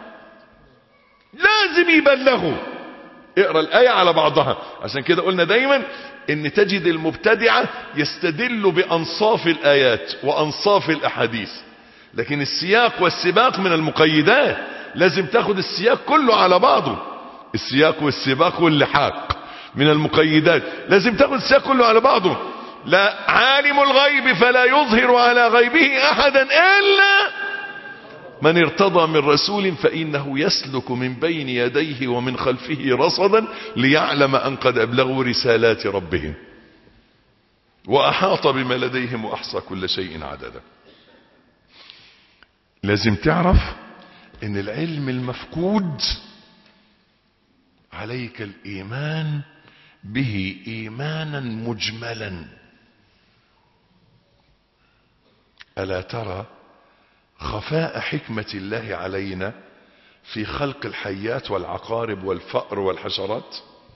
لازم يبلغه. اقرأ الآية على بعضها. عشان كده قلنا دايما ان تجد المبتدعة يستدل بأنصاف الآيات وأنصاف الأحاديث، لكن السياق والسباق من المقيدات. لازم تاخد السياق كله على بعضه. السياق والسباق واللحاق من المقيدات. لازم تاخد السياق كله على بعضه. لا عالم الغيب فلا يظهر على غيبه احدا الا من ارتضى من رسول فانه يسلك من بين يديه ومن خلفه رصدا ليعلم ان قد ابلغوا رسالات ربهم واحاط بما لديهم واحصى كل شيء عددا. لازم تعرف ان العلم المفقود عليك الايمان به ايمانا مجملا. ألا ترى خفاء حكمة الله علينا في خلق الحيات والعقارب والفأر والحشرات؟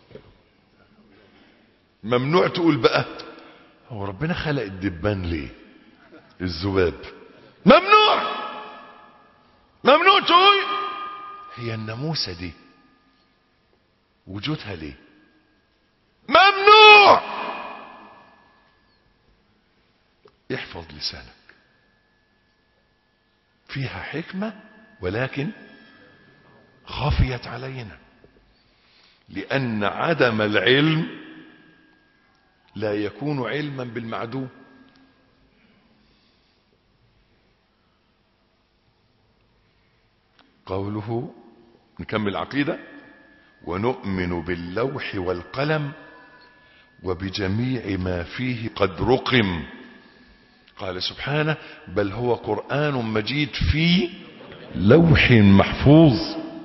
ممنوع تقول بقى هو ربنا خلق الدبان ليه؟ الذباب ممنوع. ممنوع تقول هي الناموسة دي وجودها ليه؟ ممنوع. احفظ لسانك، فيها حكمة ولكن خفيت علينا، لأن عدم العلم لا يكون علما بالمعدوم. قوله، نكمل عقيدة: ونؤمن باللوح والقلم وبجميع ما فيه قد رقم. قال سبحانه: بل هو قرآن مجيد في لوح محفوظ.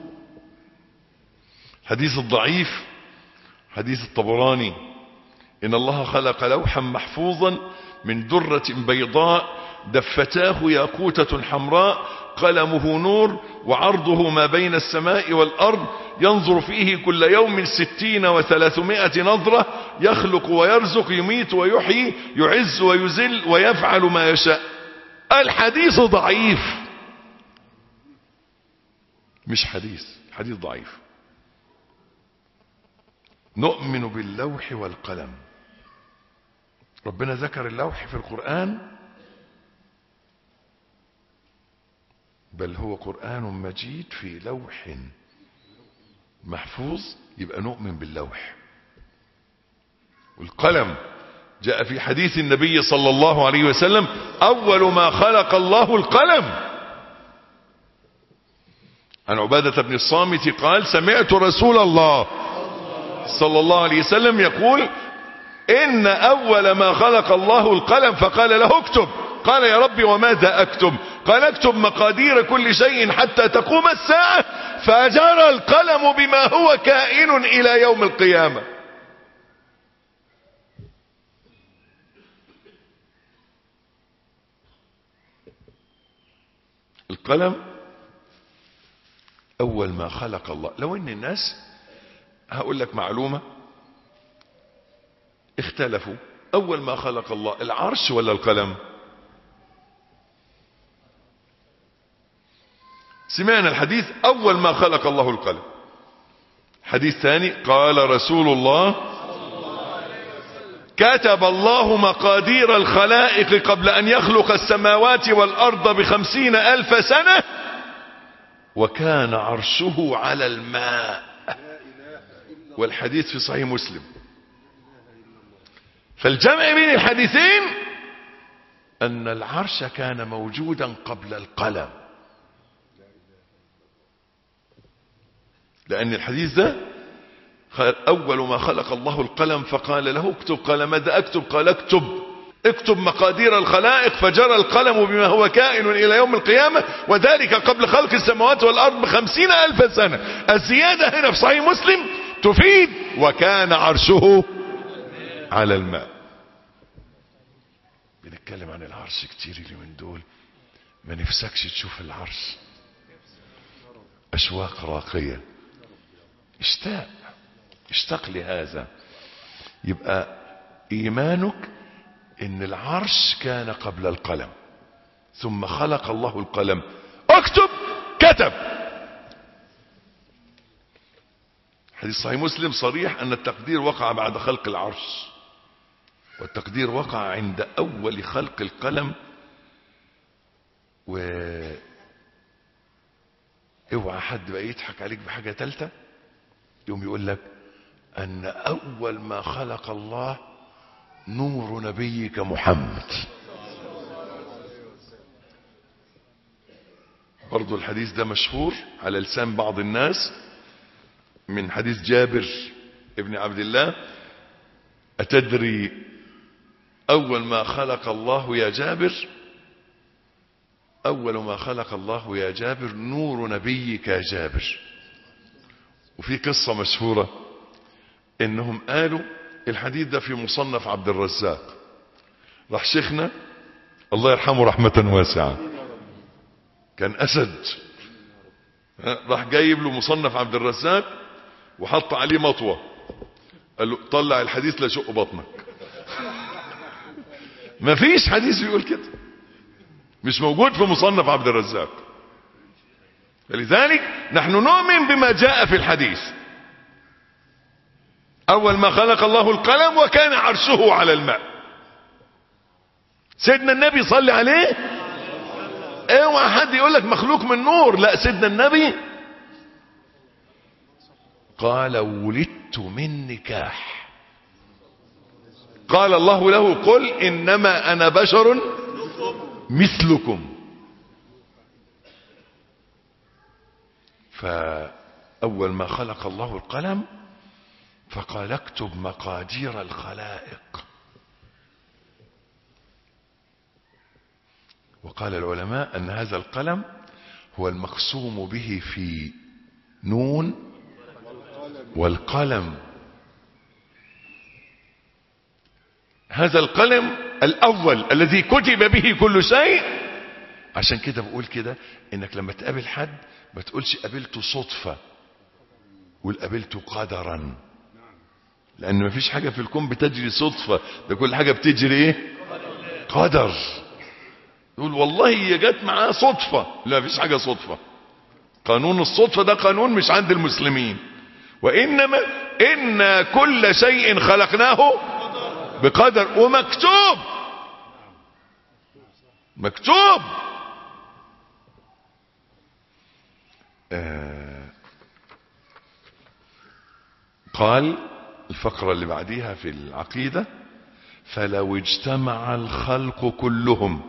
حديث الضعيف حديث الطبراني: إن الله خلق لوحا محفوظا من درة بيضاء دفتاه ياقوتة حمراء قلمه نور وعرضه ما بين السماء والأرض ينظر فيه كل يوم ستين وثلاثمائة نظرة يخلق ويرزق يميت ويحيي يعز ويذل ويفعل ما يشاء. الحديث ضعيف، مش حديث، حديث ضعيف. نؤمن باللوح والقلم. ربنا ذكر اللوح في القرآن: بل هو قرآن مجيد في لوح محفوظ، يبقى نؤمن باللوح. والقلم جاء في حديث النبي صلى الله عليه وسلم: أول ما خلق الله القلم. عن عبادة بن الصامت قال: سمعت رسول الله صلى الله عليه وسلم يقول: إن أول ما خلق الله القلم فقال له اكتب. قال: يا رب وماذا أكتب؟ قال: اكتب مقادير كل شيء حتى تقوم الساعة. فجرى القلم بما هو كائن إلى يوم القيامة. القلم أول ما خلق الله. لو إن الناس، هقول لك معلومة، اختلفوا: أول ما خلق الله العرش ولا القلم؟ سمعنا الحديث: أول ما خلق الله القلم. حديث ثاني: قال رسول الله: كتب الله مقادير الخلائق قبل أن يخلق السماوات والأرض بخمسين ألف سنة وكان عرشه على الماء. والحديث في صحيح مسلم. فالجمع بين الحديثين أن العرش كان موجودا قبل القلم، لأن الحديث ده أول ما خلق الله القلم فقال له اكتب. قال: ماذا أكتب؟ قال: اكتب اكتب مقادير الخلائق فجرى القلم بما هو كائن إلى يوم القيامة وذلك قبل خلق السماوات والأرض بخمسين ألف سنة. الزيادة هنا في صحيح مسلم تفيد وكان عرشه على الماء. بنتكلم عن العرش كتير اليومين دول، ما نفسكش تشوف العرش؟ أشواق راقية، اشتاق اشتاق لهذا. يبقى إيمانك إن العرش كان قبل القلم، ثم خلق الله القلم. اكتب، كتب. حديث صحيح مسلم صريح أن التقدير وقع بعد خلق العرش، والتقدير وقع عند أول خلق القلم. و اوعى حد بقى يضحك عليك بحاجة تالتة، يوم يقول لك أن أول ما خلق الله نور نبيك محمد. برضو الحديث ده مشهور على لسان بعض الناس من حديث جابر ابن عبد الله: أتدري أول ما خلق الله يا جابر؟ أول ما خلق الله يا جابر نور نبيك يا جابر. وفي قصة مشهورة إنهم قالوا الحديث ده في مصنف عبد الرزاق. راح شيخنا الله يرحمه رحمة واسعة، كان أسد، راح جايب له مصنف عبد الرزاق وحط عليه مطوة، قال له طلع الحديث لشق بطنك. مفيش حديث بيقول كده، مش موجود في مصنف عبد الرزاق. فلذلك نحن نؤمن بما جاء في الحديث: أول ما خلق الله القلم وكان عرشه على الماء. سيدنا النبي صلى عليه. اوعى حد يقول لك مخلوق من نور، لا، سيدنا النبي قال ولدت من نكاح. قال الله له قل انما انا بشر مثلكم. فاول ما خلق الله القلم فقال اكتب مقادير الخلائق. وقال العلماء ان هذا القلم هو المقسوم به في نون والقلم. هذا القلم الاول الذي كتب به كل شيء. عشان كده بقول كده انك لما تقابل حد ما تقولش قابلته صدفة، قول قابلته قدرا، لان ما فيش حاجة في الكون بتجري صدفة، ده كل حاجة بتجري ايه؟ قدر. تقول والله هي جت معاه صدفة، لا، ما فيش حاجة صدفة. قانون الصدفة ده قانون مش عند المسلمين، وانما ان كل شيء خلقناه بقدر ومكتوب. مكتوب. آه قال الفقرة اللي بعديها في العقيدة فلو اجتمع الخلق كلهم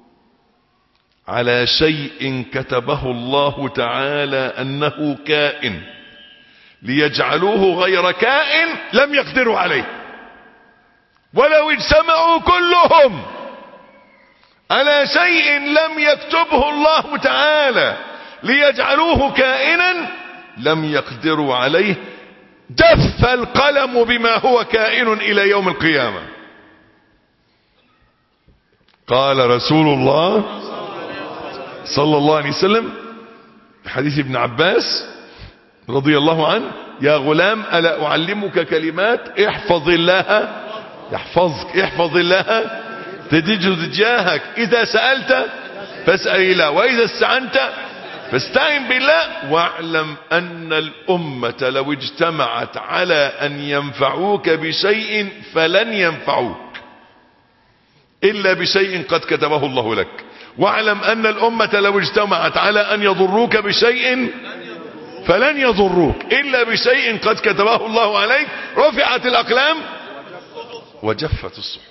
على شيء كتبه الله تعالى انه كائن ليجعلوه غير كائن لم يقدروا عليه. ولو اجتمعوا كلهم على شيء لم يكتبه الله تعالى ليجعلوه كائنا لم يقدروا عليه. جف القلم بما هو كائن الى يوم القيامة. قال رسول الله صلى الله عليه وسلم في حديث ابن عباس رضي الله عنه: يا غلام ألا أعلمك كلمات احفظ الله يحفظك، احفظ الله تجد تجاهك، إذا سألت فاسأل الله، وإذا استعنت فاستعن بالله، واعلم أن الأمة لو اجتمعت على أن ينفعوك بشيء فلن ينفعوك إلا بشيء قد كتبه الله لك، واعلم أن الأمة لو اجتمعت على أن يضروك بشيء فلن يضروك إلا بشيء قد كتبه الله عليك. رفعت الأقلام وجفت الصحف.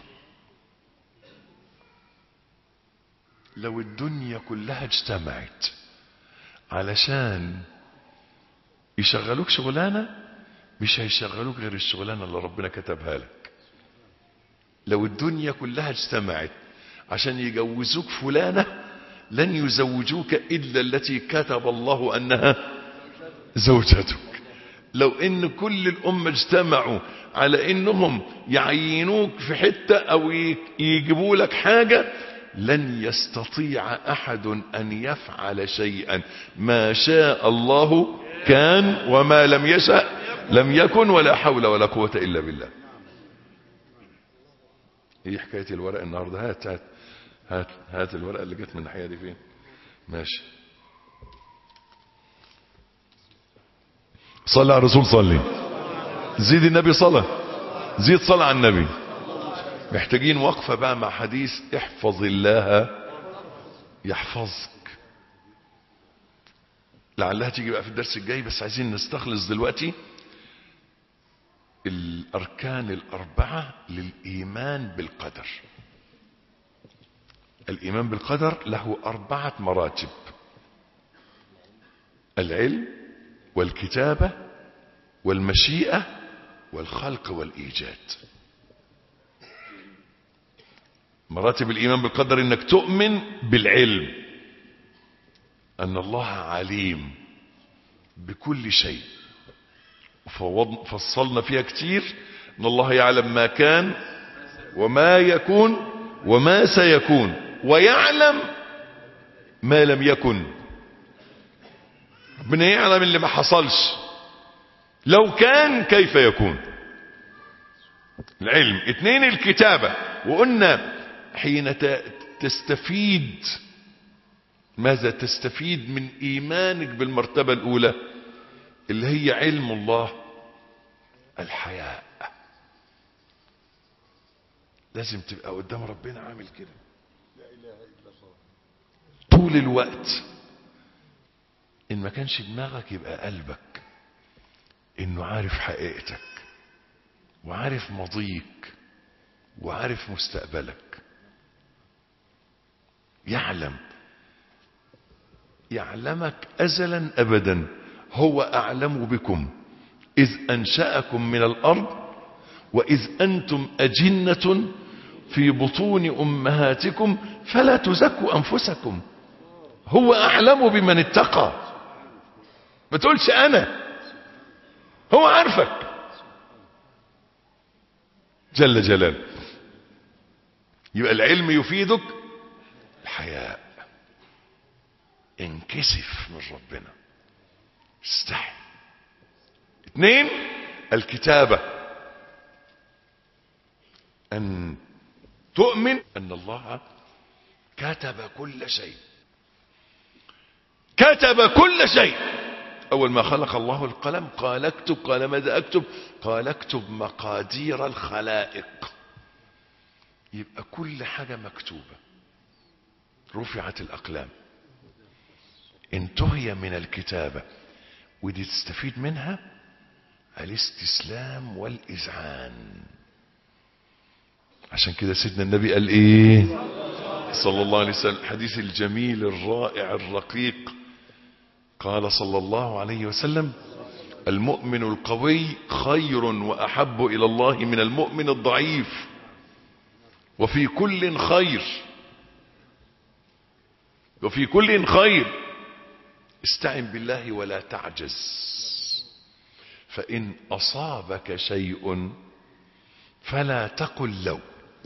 لو الدنيا كلها اجتمعت علشان يشغلوك شغلانة مش هيشغلوك غير الشغلانة اللي ربنا كتبها لك. لو الدنيا كلها اجتمعت عشان يجوزوك فلانة لن يزوجوك إلا التي كتب الله أنها زوجتك. لو ان كل الأمة اجتمعوا على انهم يعينوك في حتة او يجيبوا لك حاجة لن يستطيع احد ان يفعل شيئا. ما شاء الله كان وما لم يشأ لم يكن، ولا حول ولا قوة الا بالله. ايه حكاية الورق النهاردة؟ هات هات هات هات الورقة اللي جت من الناحية دي فين؟ ماشي. صلى على الرسول، صلي. زيد النبي صلى، زيد صلى على النبي. محتاجين وقفة بقى مع حديث احفظ الله يحفظك. لعلها تيجي بقى في الدرس الجاي، بس عايزين نستخلص دلوقتي الأركان الأربعة للإيمان بالقدر. الإيمان بالقدر له أربعة مراتب: العلم والكتابة والمشيئة والخلق والإيجاد. مراتب الإيمان بالقدر إنك تؤمن بالعلم، أن الله عليم بكل شيء، فصلنا فيها كتير أن الله يعلم ما كان وما يكون وما سيكون، ويعلم ما لم يكن. ربنا يعلم اللي ما حصلش، لو كان كيف يكون. العلم. اثنين الكتابة، وقلنا حين تستفيد، ماذا تستفيد من ايمانك بالمرتبة الاولى اللي هي علم الله؟ الحياء. لازم تبقى قدام ربنا عامل كده طول الوقت. ان ما كانش دماغك يبقى قلبك، انه عارف حقيقتك وعارف ماضيك وعارف مستقبلك. يعلم يعلمك ازلا ابدا. هو اعلم بكم اذ انشأكم من الارض واذ انتم اجنة في بطون امهاتكم فلا تزكوا انفسكم. هو اعلم بمن اتقى. ما تقولش انا، هو عارفك جل جلاله. يبقى العلم يفيدك الحياء. انكسف من ربنا، استحي. اثنين، الكتابة. ان تؤمن ان الله كتب كل شيء. كتب كل شيء. اول ما خلق الله القلم قال اكتب. قال ماذا اكتب؟ قال اكتب مقادير الخلائق. يبقى كل حاجة مكتوبة. رفعت الاقلام، انتهي من الكتابة. ودي تستفيد منها الاستسلام والاذعان. عشان كده سيدنا النبي قال ايه صلى الله عليه وسلم، الحديث الجميل الرائع الرقيق، قال صلى الله عليه وسلم: المؤمن القوي خير واحب الى الله من المؤمن الضعيف، وفي كل خير وفي كل خير استعن بالله ولا تعجز، فإن أصابك شيء فلا تقل لو.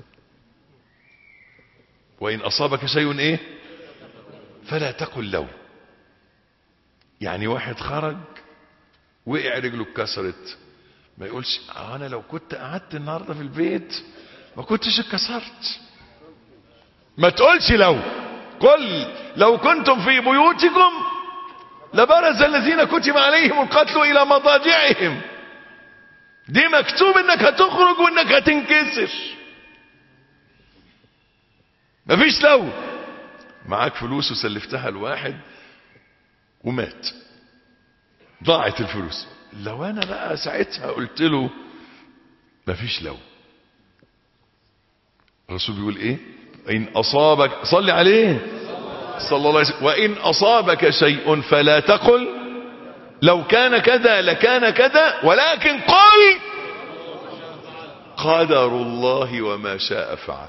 وإن أصابك شيء إيه؟ فلا تقل لو. يعني واحد خرج وقع رجله اتكسرت، ما يقولش أنا لو كنت قعدت النهاردة في البيت ما كنتش اتكسرت. ما تقولش لو، قل لو كنتم في بيوتكم لبرز الذين كتب عليهم القتل الى مضاجعهم. دي مكتوب انك هتخرج وانك هتنكسر. مفيش لو. معاك فلوس وسلفتها لواحد ومات، ضاعت الفلوس. لو انا بقى ساعتها قلت له مفيش لو. الرسول بيقول ايه؟ ان اصابك، صلي عليه صلى الله عليه وسلم، وإن أصابك شيء فلا تقل لو كان كذا لكان كذا، ولكن قل قدر الله وما شاء فعل.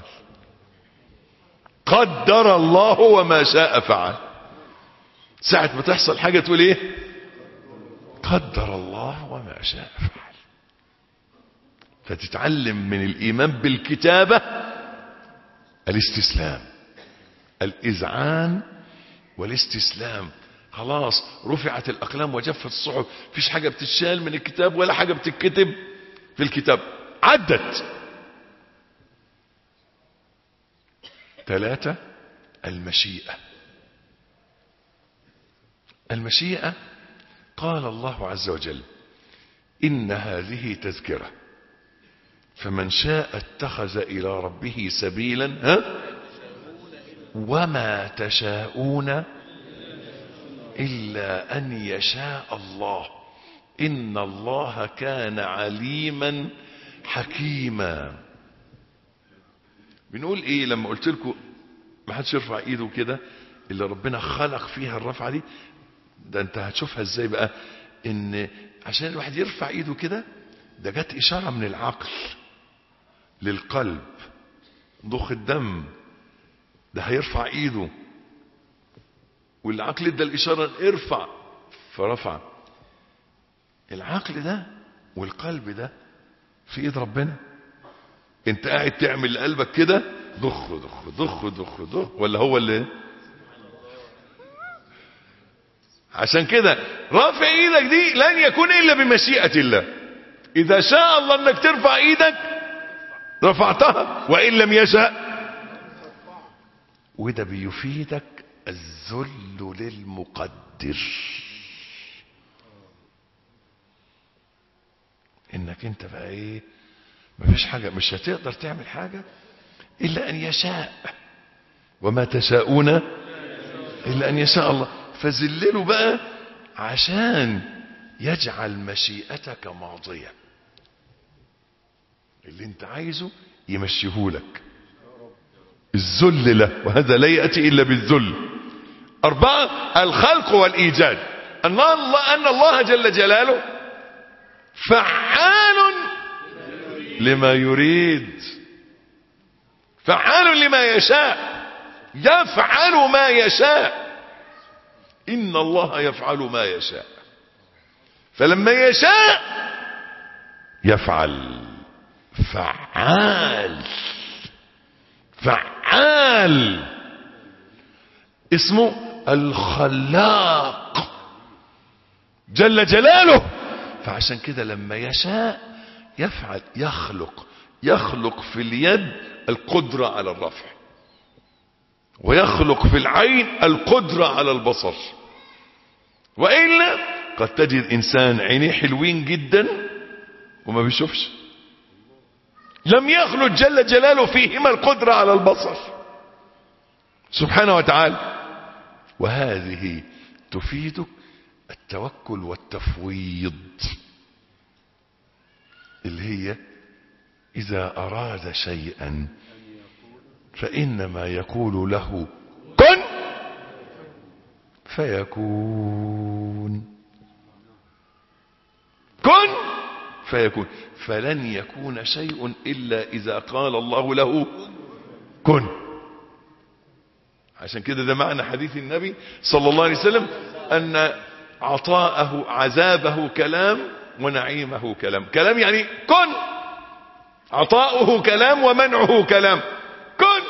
قدر الله وما شاء فعل. ساعة ما تحصل حاجة تقول ايه؟ قدر الله وما شاء فعل. فتتعلم من الإيمان بالكتابة الاستسلام، الإذعان والاستسلام. خلاص رفعت الأقلام وجفت الصحف، فيش حاجة بتتشال من الكتاب ولا حاجة بتتكتب في الكتاب، عدت. ثلاثة، المشيئة. المشيئة قال الله عز وجل: إن هذه تذكرة فمن شاء اتخذ إلى ربه سبيلا ها وما تشاءون إلا أن يشاء الله إن الله كان عليما حكيما. بنقول ايه لما قلت لكم ما حدش يرفع ايده كده اللي ربنا خلق فيها الرفعة دي؟ ده انت هتشوفها ازاي بقى، ان عشان الواحد يرفع ايده كده ده جت اشارة من العقل للقلب، ضخ الدم ده هيرفع ايده، والعقل ادى الاشارة ارفع فرفع. العقل ده والقلب ده في ايد ربنا. انت قاعد تعمل لقلبك كده ضخ ضخ ضخ ضخ ضخ، ولا هو اللي؟ عشان كده رافع ايدك دي لن يكون الا بمشيئة الله. اذا شاء الله انك ترفع ايدك رفعتها، وان لم يشاء. وده بيفيدك الذل للمقدر، انك انت بقى ايه، مفيش حاجة، مش هتقدر تعمل حاجة إلا أن يشاء، وما تشاءون إلا أن يشاء الله. فذلله بقى عشان يجعل مشيئتك ماضية، اللي انت عايزه يمشيهولك. الذل له، وهذا لا يأتي إلا بالذل. أربعة، الخلق والإيجاد. أن الله, أن الله جل جلاله فعال لما يريد، فعال لما يشاء، يفعل ما يشاء. إن الله يفعل ما يشاء، فلما يشاء يفعل. فعال، فعال اسمه الخلاق جل جلاله. فعشان كده لما يشاء يفعل، يخلق. يخلق في اليد القدرة على الرفع، ويخلق في العين القدرة على البصر. وإلا قد تجد إنسان عينيه حلوين جدا وما بيشوفش، لم يخلق جل جلاله فيهما القدرة على البصر سبحانه وتعالى. وهذه تفيدك التوكل والتفويض، اللي هي إذا أراد شيئا فإنما يقول له كن فيكون، كن فيكون. فلن يكون شيء إلا إذا قال الله له كن. عشان كده ده معنى حديث النبي صلى الله عليه وسلم أن عطاءه عذابه كلام ونعيمه كلام. كلام يعني كن، عطاؤه كلام ومنعه كلام. كن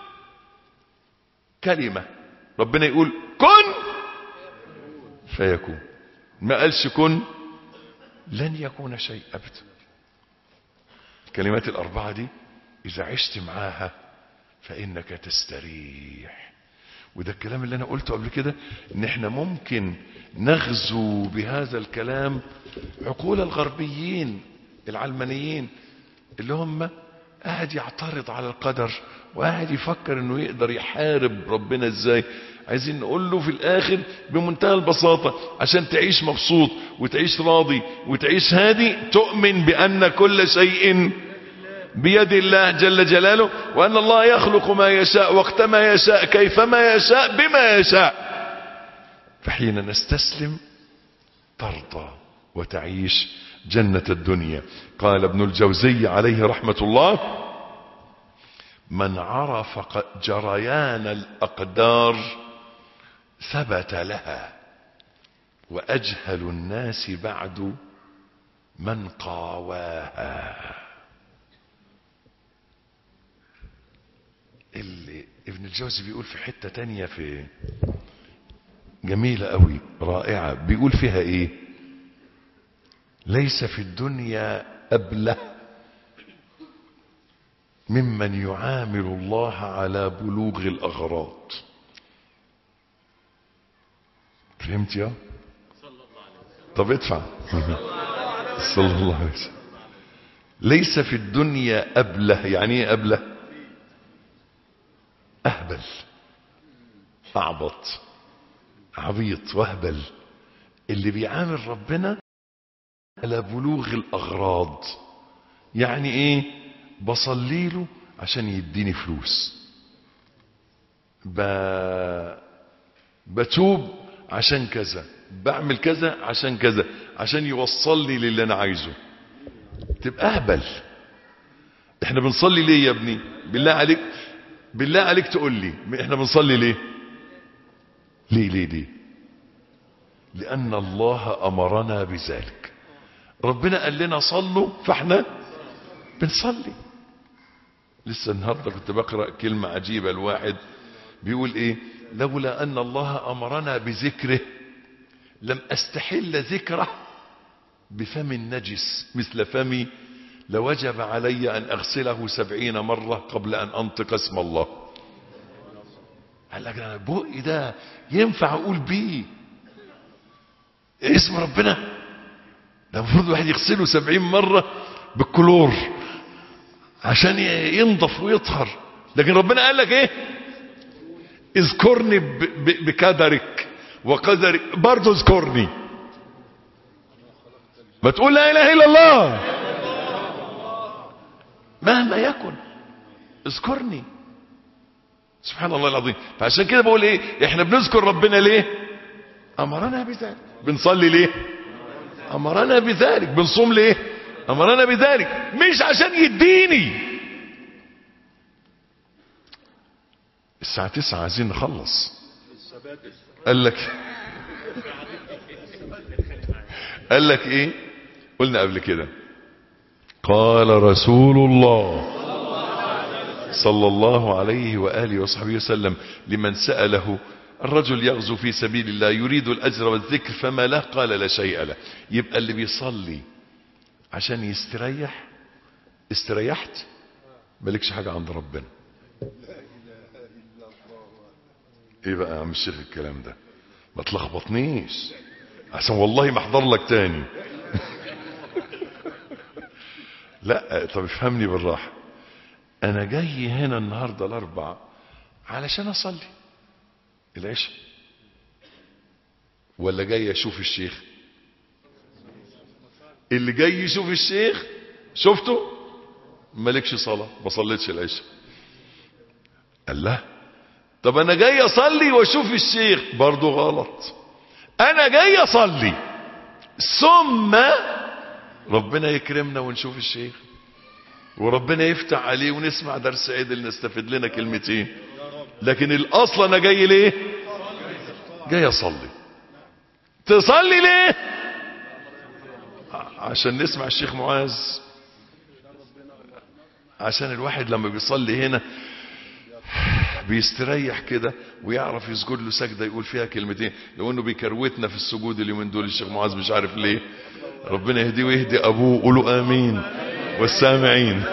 كلمة، ربنا يقول كن فيكون، ما قالش كن لن يكون شيء أبدا. الكلمات الأربعة دي إذا عشت معاها فإنك تستريح. وده الكلام اللي أنا قلته قبل كده، إن إحنا ممكن نغزو بهذا الكلام عقول الغربيين العلمانيين اللي هم قاعد يعترض على القدر وقاعد يفكر إنه يقدر يحارب ربنا إزاي. عايزين نقول له في الآخر بمنتهى البساطة، عشان تعيش مبسوط وتعيش راضي وتعيش هادي، تؤمن بأن كل شيء بيد الله جل جلاله، وأن الله يخلق ما يشاء وقت ما يشاء كيفما يشاء بما يشاء. فحين نستسلم ترضى وتعيش جنة الدنيا. قال ابن الجوزي عليه رحمة الله: من عرف جريان الأقدار ثبت لها، وأجهل الناس بعد من قاواها. اللي ابن الجوزي بيقول في حتة تانية في جميلة قوي رائعة، بيقول فيها ايه؟ ليس في الدنيا أبله ممن يعامل الله على بلوغ الأغراض. فهمت يا؟ طب ادفع. صلى الله عليه وسلم. ليس في الدنيا أبله، يعني ايه أبله؟ أهبل، أعبط، عبيط وهبل، اللي بيعامل ربنا على بلوغ الأغراض. يعني ايه؟ بصلي له عشان يديني فلوس، ب... بتوب عشان كذا، بعمل كذا عشان كذا، عشان يوصل لي للي انا عايزه. تبقى اهبل. احنا بنصلي ليه يا ابني؟ بالله عليك، بالله عليك تقول لي احنا بنصلي ليه؟ ليه ليه ليه؟ لأن الله أمرنا بذلك. ربنا قال لنا صلوا فاحنا بنصلي. لسه النهارده كنت بقرأ كلمة عجيبة، الواحد بيقول ايه؟ لولا أن الله أمرنا بذكره لم أستحل ذكره بفم النجس مثل فمي، لوجب علي أن أغسله سبعين مرة قبل أن أنطق اسم الله. قال لك أنا بقي ده ينفع أقول بيه اسم ربنا؟ ده المفروض الواحد يغسله سبعين مرة بالكلور عشان ينضف ويطهر. لكن ربنا قال لك ايه؟ اذكرني بقدرك وقدرك، برضه اذكرني. ما تقول لا اله الا الله مهما يكن، اذكرني. سبحان الله العظيم. فعشان كده بقول ايه، احنا بنذكر ربنا ليه؟ امرنا بذلك. بنصلي ليه؟ امرنا بذلك. بنصوم ليه؟ امرنا بذلك. مش عشان يديني. الساعة تسعة عايزين نخلص. قال لك قال لك ايه؟ قلنا قبل كده قال رسول الله صلى الله عليه وآله وصحبه وسلم لمن سأله: الرجل يغزو في سبيل الله يريد الأجر والذكر فما له؟ قال لا شيء له. يبقى اللي بيصلي عشان يستريح، استريحت مالكش حاجة عند ربنا. ايه بقى يا عم الشيخ الكلام ده؟ ما تلخبطنيش عشان والله ما احضر لك تاني. لا طب افهمني بالراحة. انا جاي هنا النهاردة الاربع علشان اصلي العشاء، ولا جاي اشوف الشيخ؟ اللي جاي يشوف الشيخ شفته مالكش صلاة، ما صليتش العشاء. قال لا طب انا جاي اصلي واشوف الشيخ، برضو غلط. انا جاي اصلي ثم ربنا يكرمنا ونشوف الشيخ، وربنا يفتح عليه ونسمع درس عدل نستفيد لنا كلمتين. لكن الاصل انا جاي ليه؟ جاي اصلي. تصلي ليه؟ عشان نسمع الشيخ معاذ. عشان الواحد لما بيصلي هنا بيستريح كده ويعرف يسجد له سجده يقول فيها كلمتين. لو انه بيكروتنا في السجود اليومين دول الشيخ معاذ مش عارف ليه. ربنا يهديه ويهدي ابوه. قولوا امين والسامعين.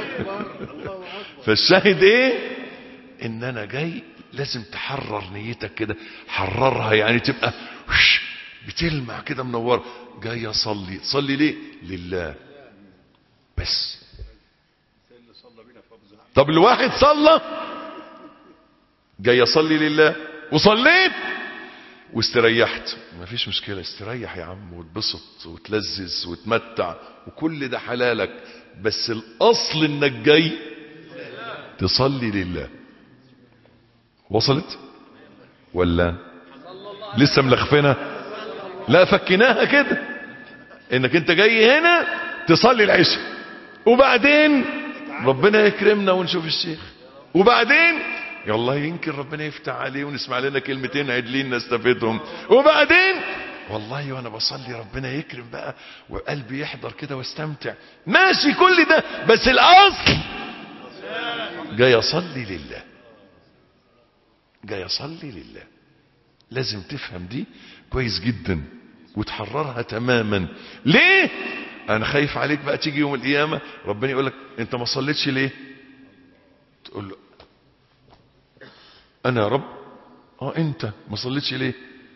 فالشاهد ايه؟ ان انا جاي لازم تحرر نيتك كده، حررها يعني تبقى بتلمع كده منور. جاي اصلي. تصلي ليه؟ لله بس. طب الواحد صلى جاي اصلي لله وصليت واستريحت، مفيش مشكلة. استريح يا عم واتبسط وتلذذ وتمتع وكل ده حلالك، بس الاصل انك جاي تصلي لله. وصلت ولا لسه ملخفنا؟ لا فكناها كده. انك انت جاي هنا تصلي العشاء، وبعدين ربنا يكرمنا ونشوف الشيخ، وبعدين يلا يمكن ربنا يفتح عليه ونسمع لنا كلمتين عدلين نستفيدهم، وبعدين والله وانا بصلي ربنا يكرم بقى وقلبي يحضر كده واستمتع. ماشي كل ده، بس الاصل جاي اصلي لله. جاي اصلي لله. لازم تفهم دي كويس جدا وتحررها تماما. ليه؟ انا خايف عليك بقى تيجي يوم القيامة ربنا يقول لك انت ما صليتش ليه؟ تقول له انا يا رب اه انت ما صليتش ليه؟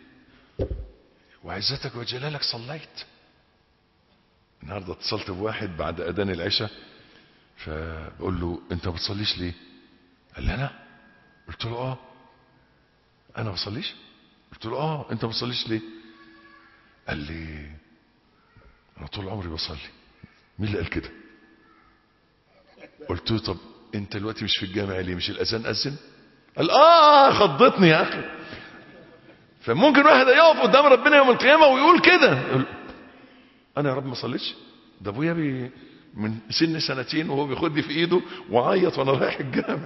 وعزتك وجلالك صليت. النهارده اتصلت بواحد بعد اذان العشاء فبقول له انت ما بتصليش ليه؟ قال لي انا؟ قلت له اه. انا ما بصليش؟ قلت له اه. انت ما بتصليش ليه؟ قال لي انا طول عمري بصلي. مين اللي قال كده؟ قلت له طب انت دلوقتي مش في الجامع ليه؟ مش الاذان اذن؟ قال اه. خضتني يا اخي. فممكن واحد يقف قدام ربنا يوم القيامه ويقول كده، انا يا رب ما صليتش؟ ده ابويا بي من سن سنتين وهو بياخدني في ايده وعيط وانا رايح الجامع.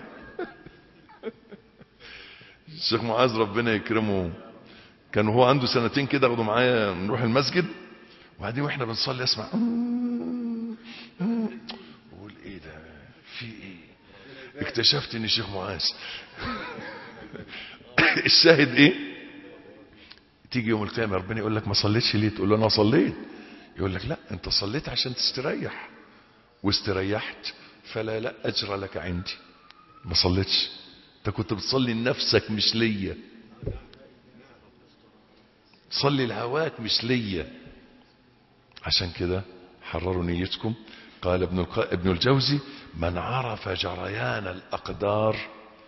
الشيخ معاذ ربنا يكرمه كان هو عنده سنتين كده اخده معايا نروح المسجد، وبعدين واحنا بنصلي اسمع اقول ايه ده في ايه؟ اكتشفت ان الشيخ معاذ. الشاهد ايه؟ تيجي يوم القيامه ربنا يقول لك ما صليتش ليه؟ تقول له انا صليت. يقول لك لا انت صليت عشان تستريح، واستريحت فلا لا اجر لك عندي. ما صليتش، انت كنت بتصلي لنفسك مش ليا. صلي لهواك مش ليا. عشان كده حرروا نيتكم. قال ابن ابن الجوزي من عرف جريان الأقدار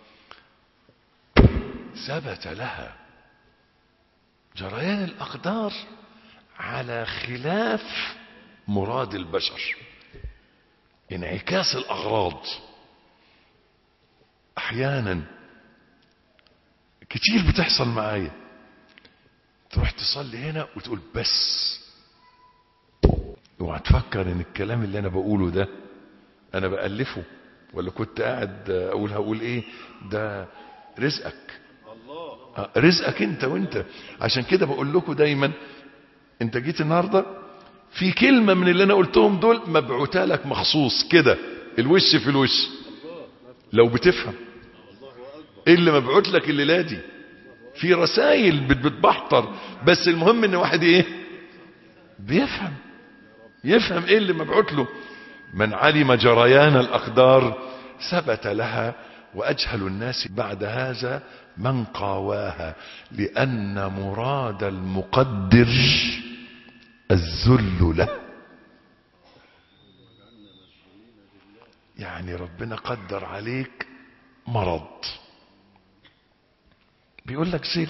ثبت لها. جريان الأقدار على خلاف مراد البشر، انعكاس الأغراض. أحيانا كتير بتحصل معايا، تروح تصلي هنا وتقول بس، اوعى تفكر ان الكلام اللي انا بقوله ده انا بألفه ولا كنت قاعد اقول هقول ايه. ده رزقك، رزقك انت وانت. عشان كده بقول لكم دايما، انت جيت النهارده في كلمه من اللي انا قلتهم دول مبعوثه لك مخصوص كده، الوش في الوش، لو بتفهم ايه اللي مبعوث لك الليله دي. في رسائل بتبحتر، بس المهم ان واحد ايه بيفهم، يفهم ايه اللي مبعوث له. من علم جريان الاقدار ثبت لها، واجهل الناس بعد هذا من قاواها، لان مراد المقدر الذل له. يعني ربنا قدر عليك مرض، بيقول لك ذل،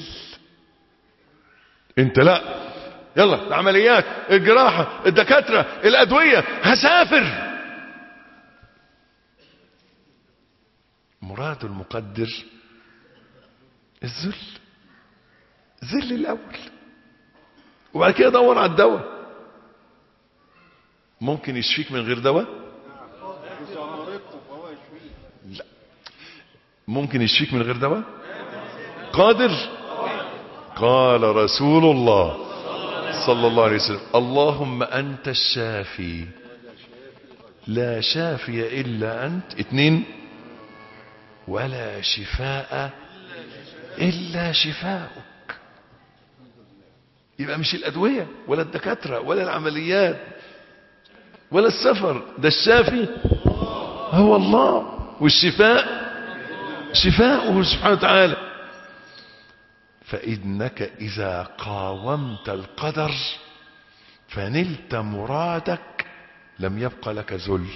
انت لا، يلا العمليات، الجراحة، الدكاترة، الأدوية، هسافر. مراد المقدر الذل، ذل الأول، وبعد كده دور على الدواء. ممكن يشفيك من غير دواء؟ لا. ممكن يشفيك من غير دواء؟ قادر. قال رسول الله صلى الله عليه وسلم: اللهم أنت الشافي لا شافي إلا أنت. اتنين: ولا شفاء إلا شفاؤك. يبقى مش الأدوية ولا الدكاترة ولا العمليات ولا السفر، ده الشافي هو الله، والشفاء شفاؤه سبحانه وتعالى. فإنك إذا قاومت القدر فنلت مرادك، لم يبق لك ذل.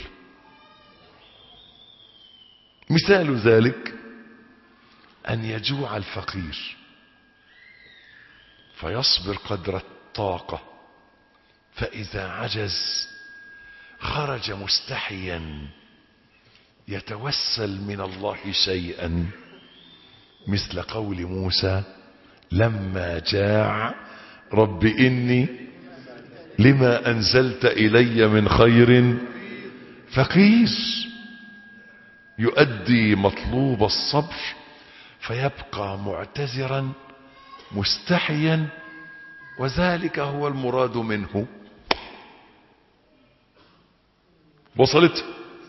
مثال ذلك أن يجوع الفقير فيصبر قدر الطاقة، فإذا عجز خرج مستحيا يتوسل من الله شيئا، مثل قول موسى لما جاع رب إني لما أنزلت إلي من خير فقير. يؤدي مطلوب الصبر فيبقى معتذرا مستحيا، وذلك هو المراد منه. وصلت؟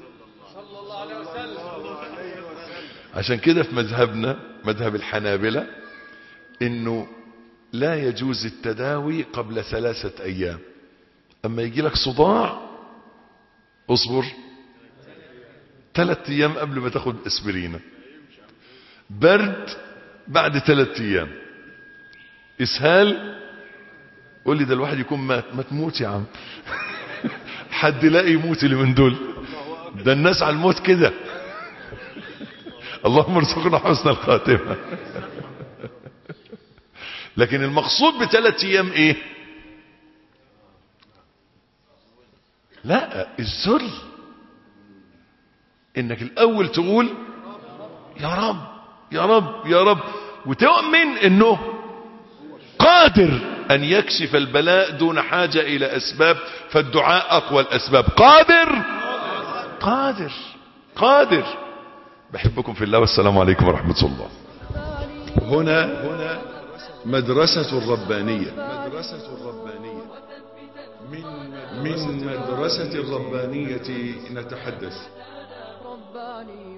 عشان كده في مذهبنا مذهب الحنابلة انه لا يجوز التداوي قبل ثلاثة ايام. اما يجي لك صداع اصبر ثلاثة ايام قبل ما تاخد اسبرينة. برد بعد ثلاثة ايام. اسهال قول لي ده الواحد يكون مات. ما تموت يا عم. حد لاقي يموت اللي من دول؟ ده الناس على الموت كده. اللهم ارزقنا حسن الخاتمة. لكن المقصود بثلاث ايام ايه؟ لا، الذل، انك الاول تقول يا رب يا رب يا رب، وتؤمن انه قادر ان يكشف البلاء دون حاجة الى اسباب، فالدعاء اقوى الاسباب. قادر قادر قادر. بحبكم في الله، والسلام عليكم ورحمة الله. هنا هنا مدرسة الربانية. مدرسة الربانية من مدرسة الربانية نتحدث.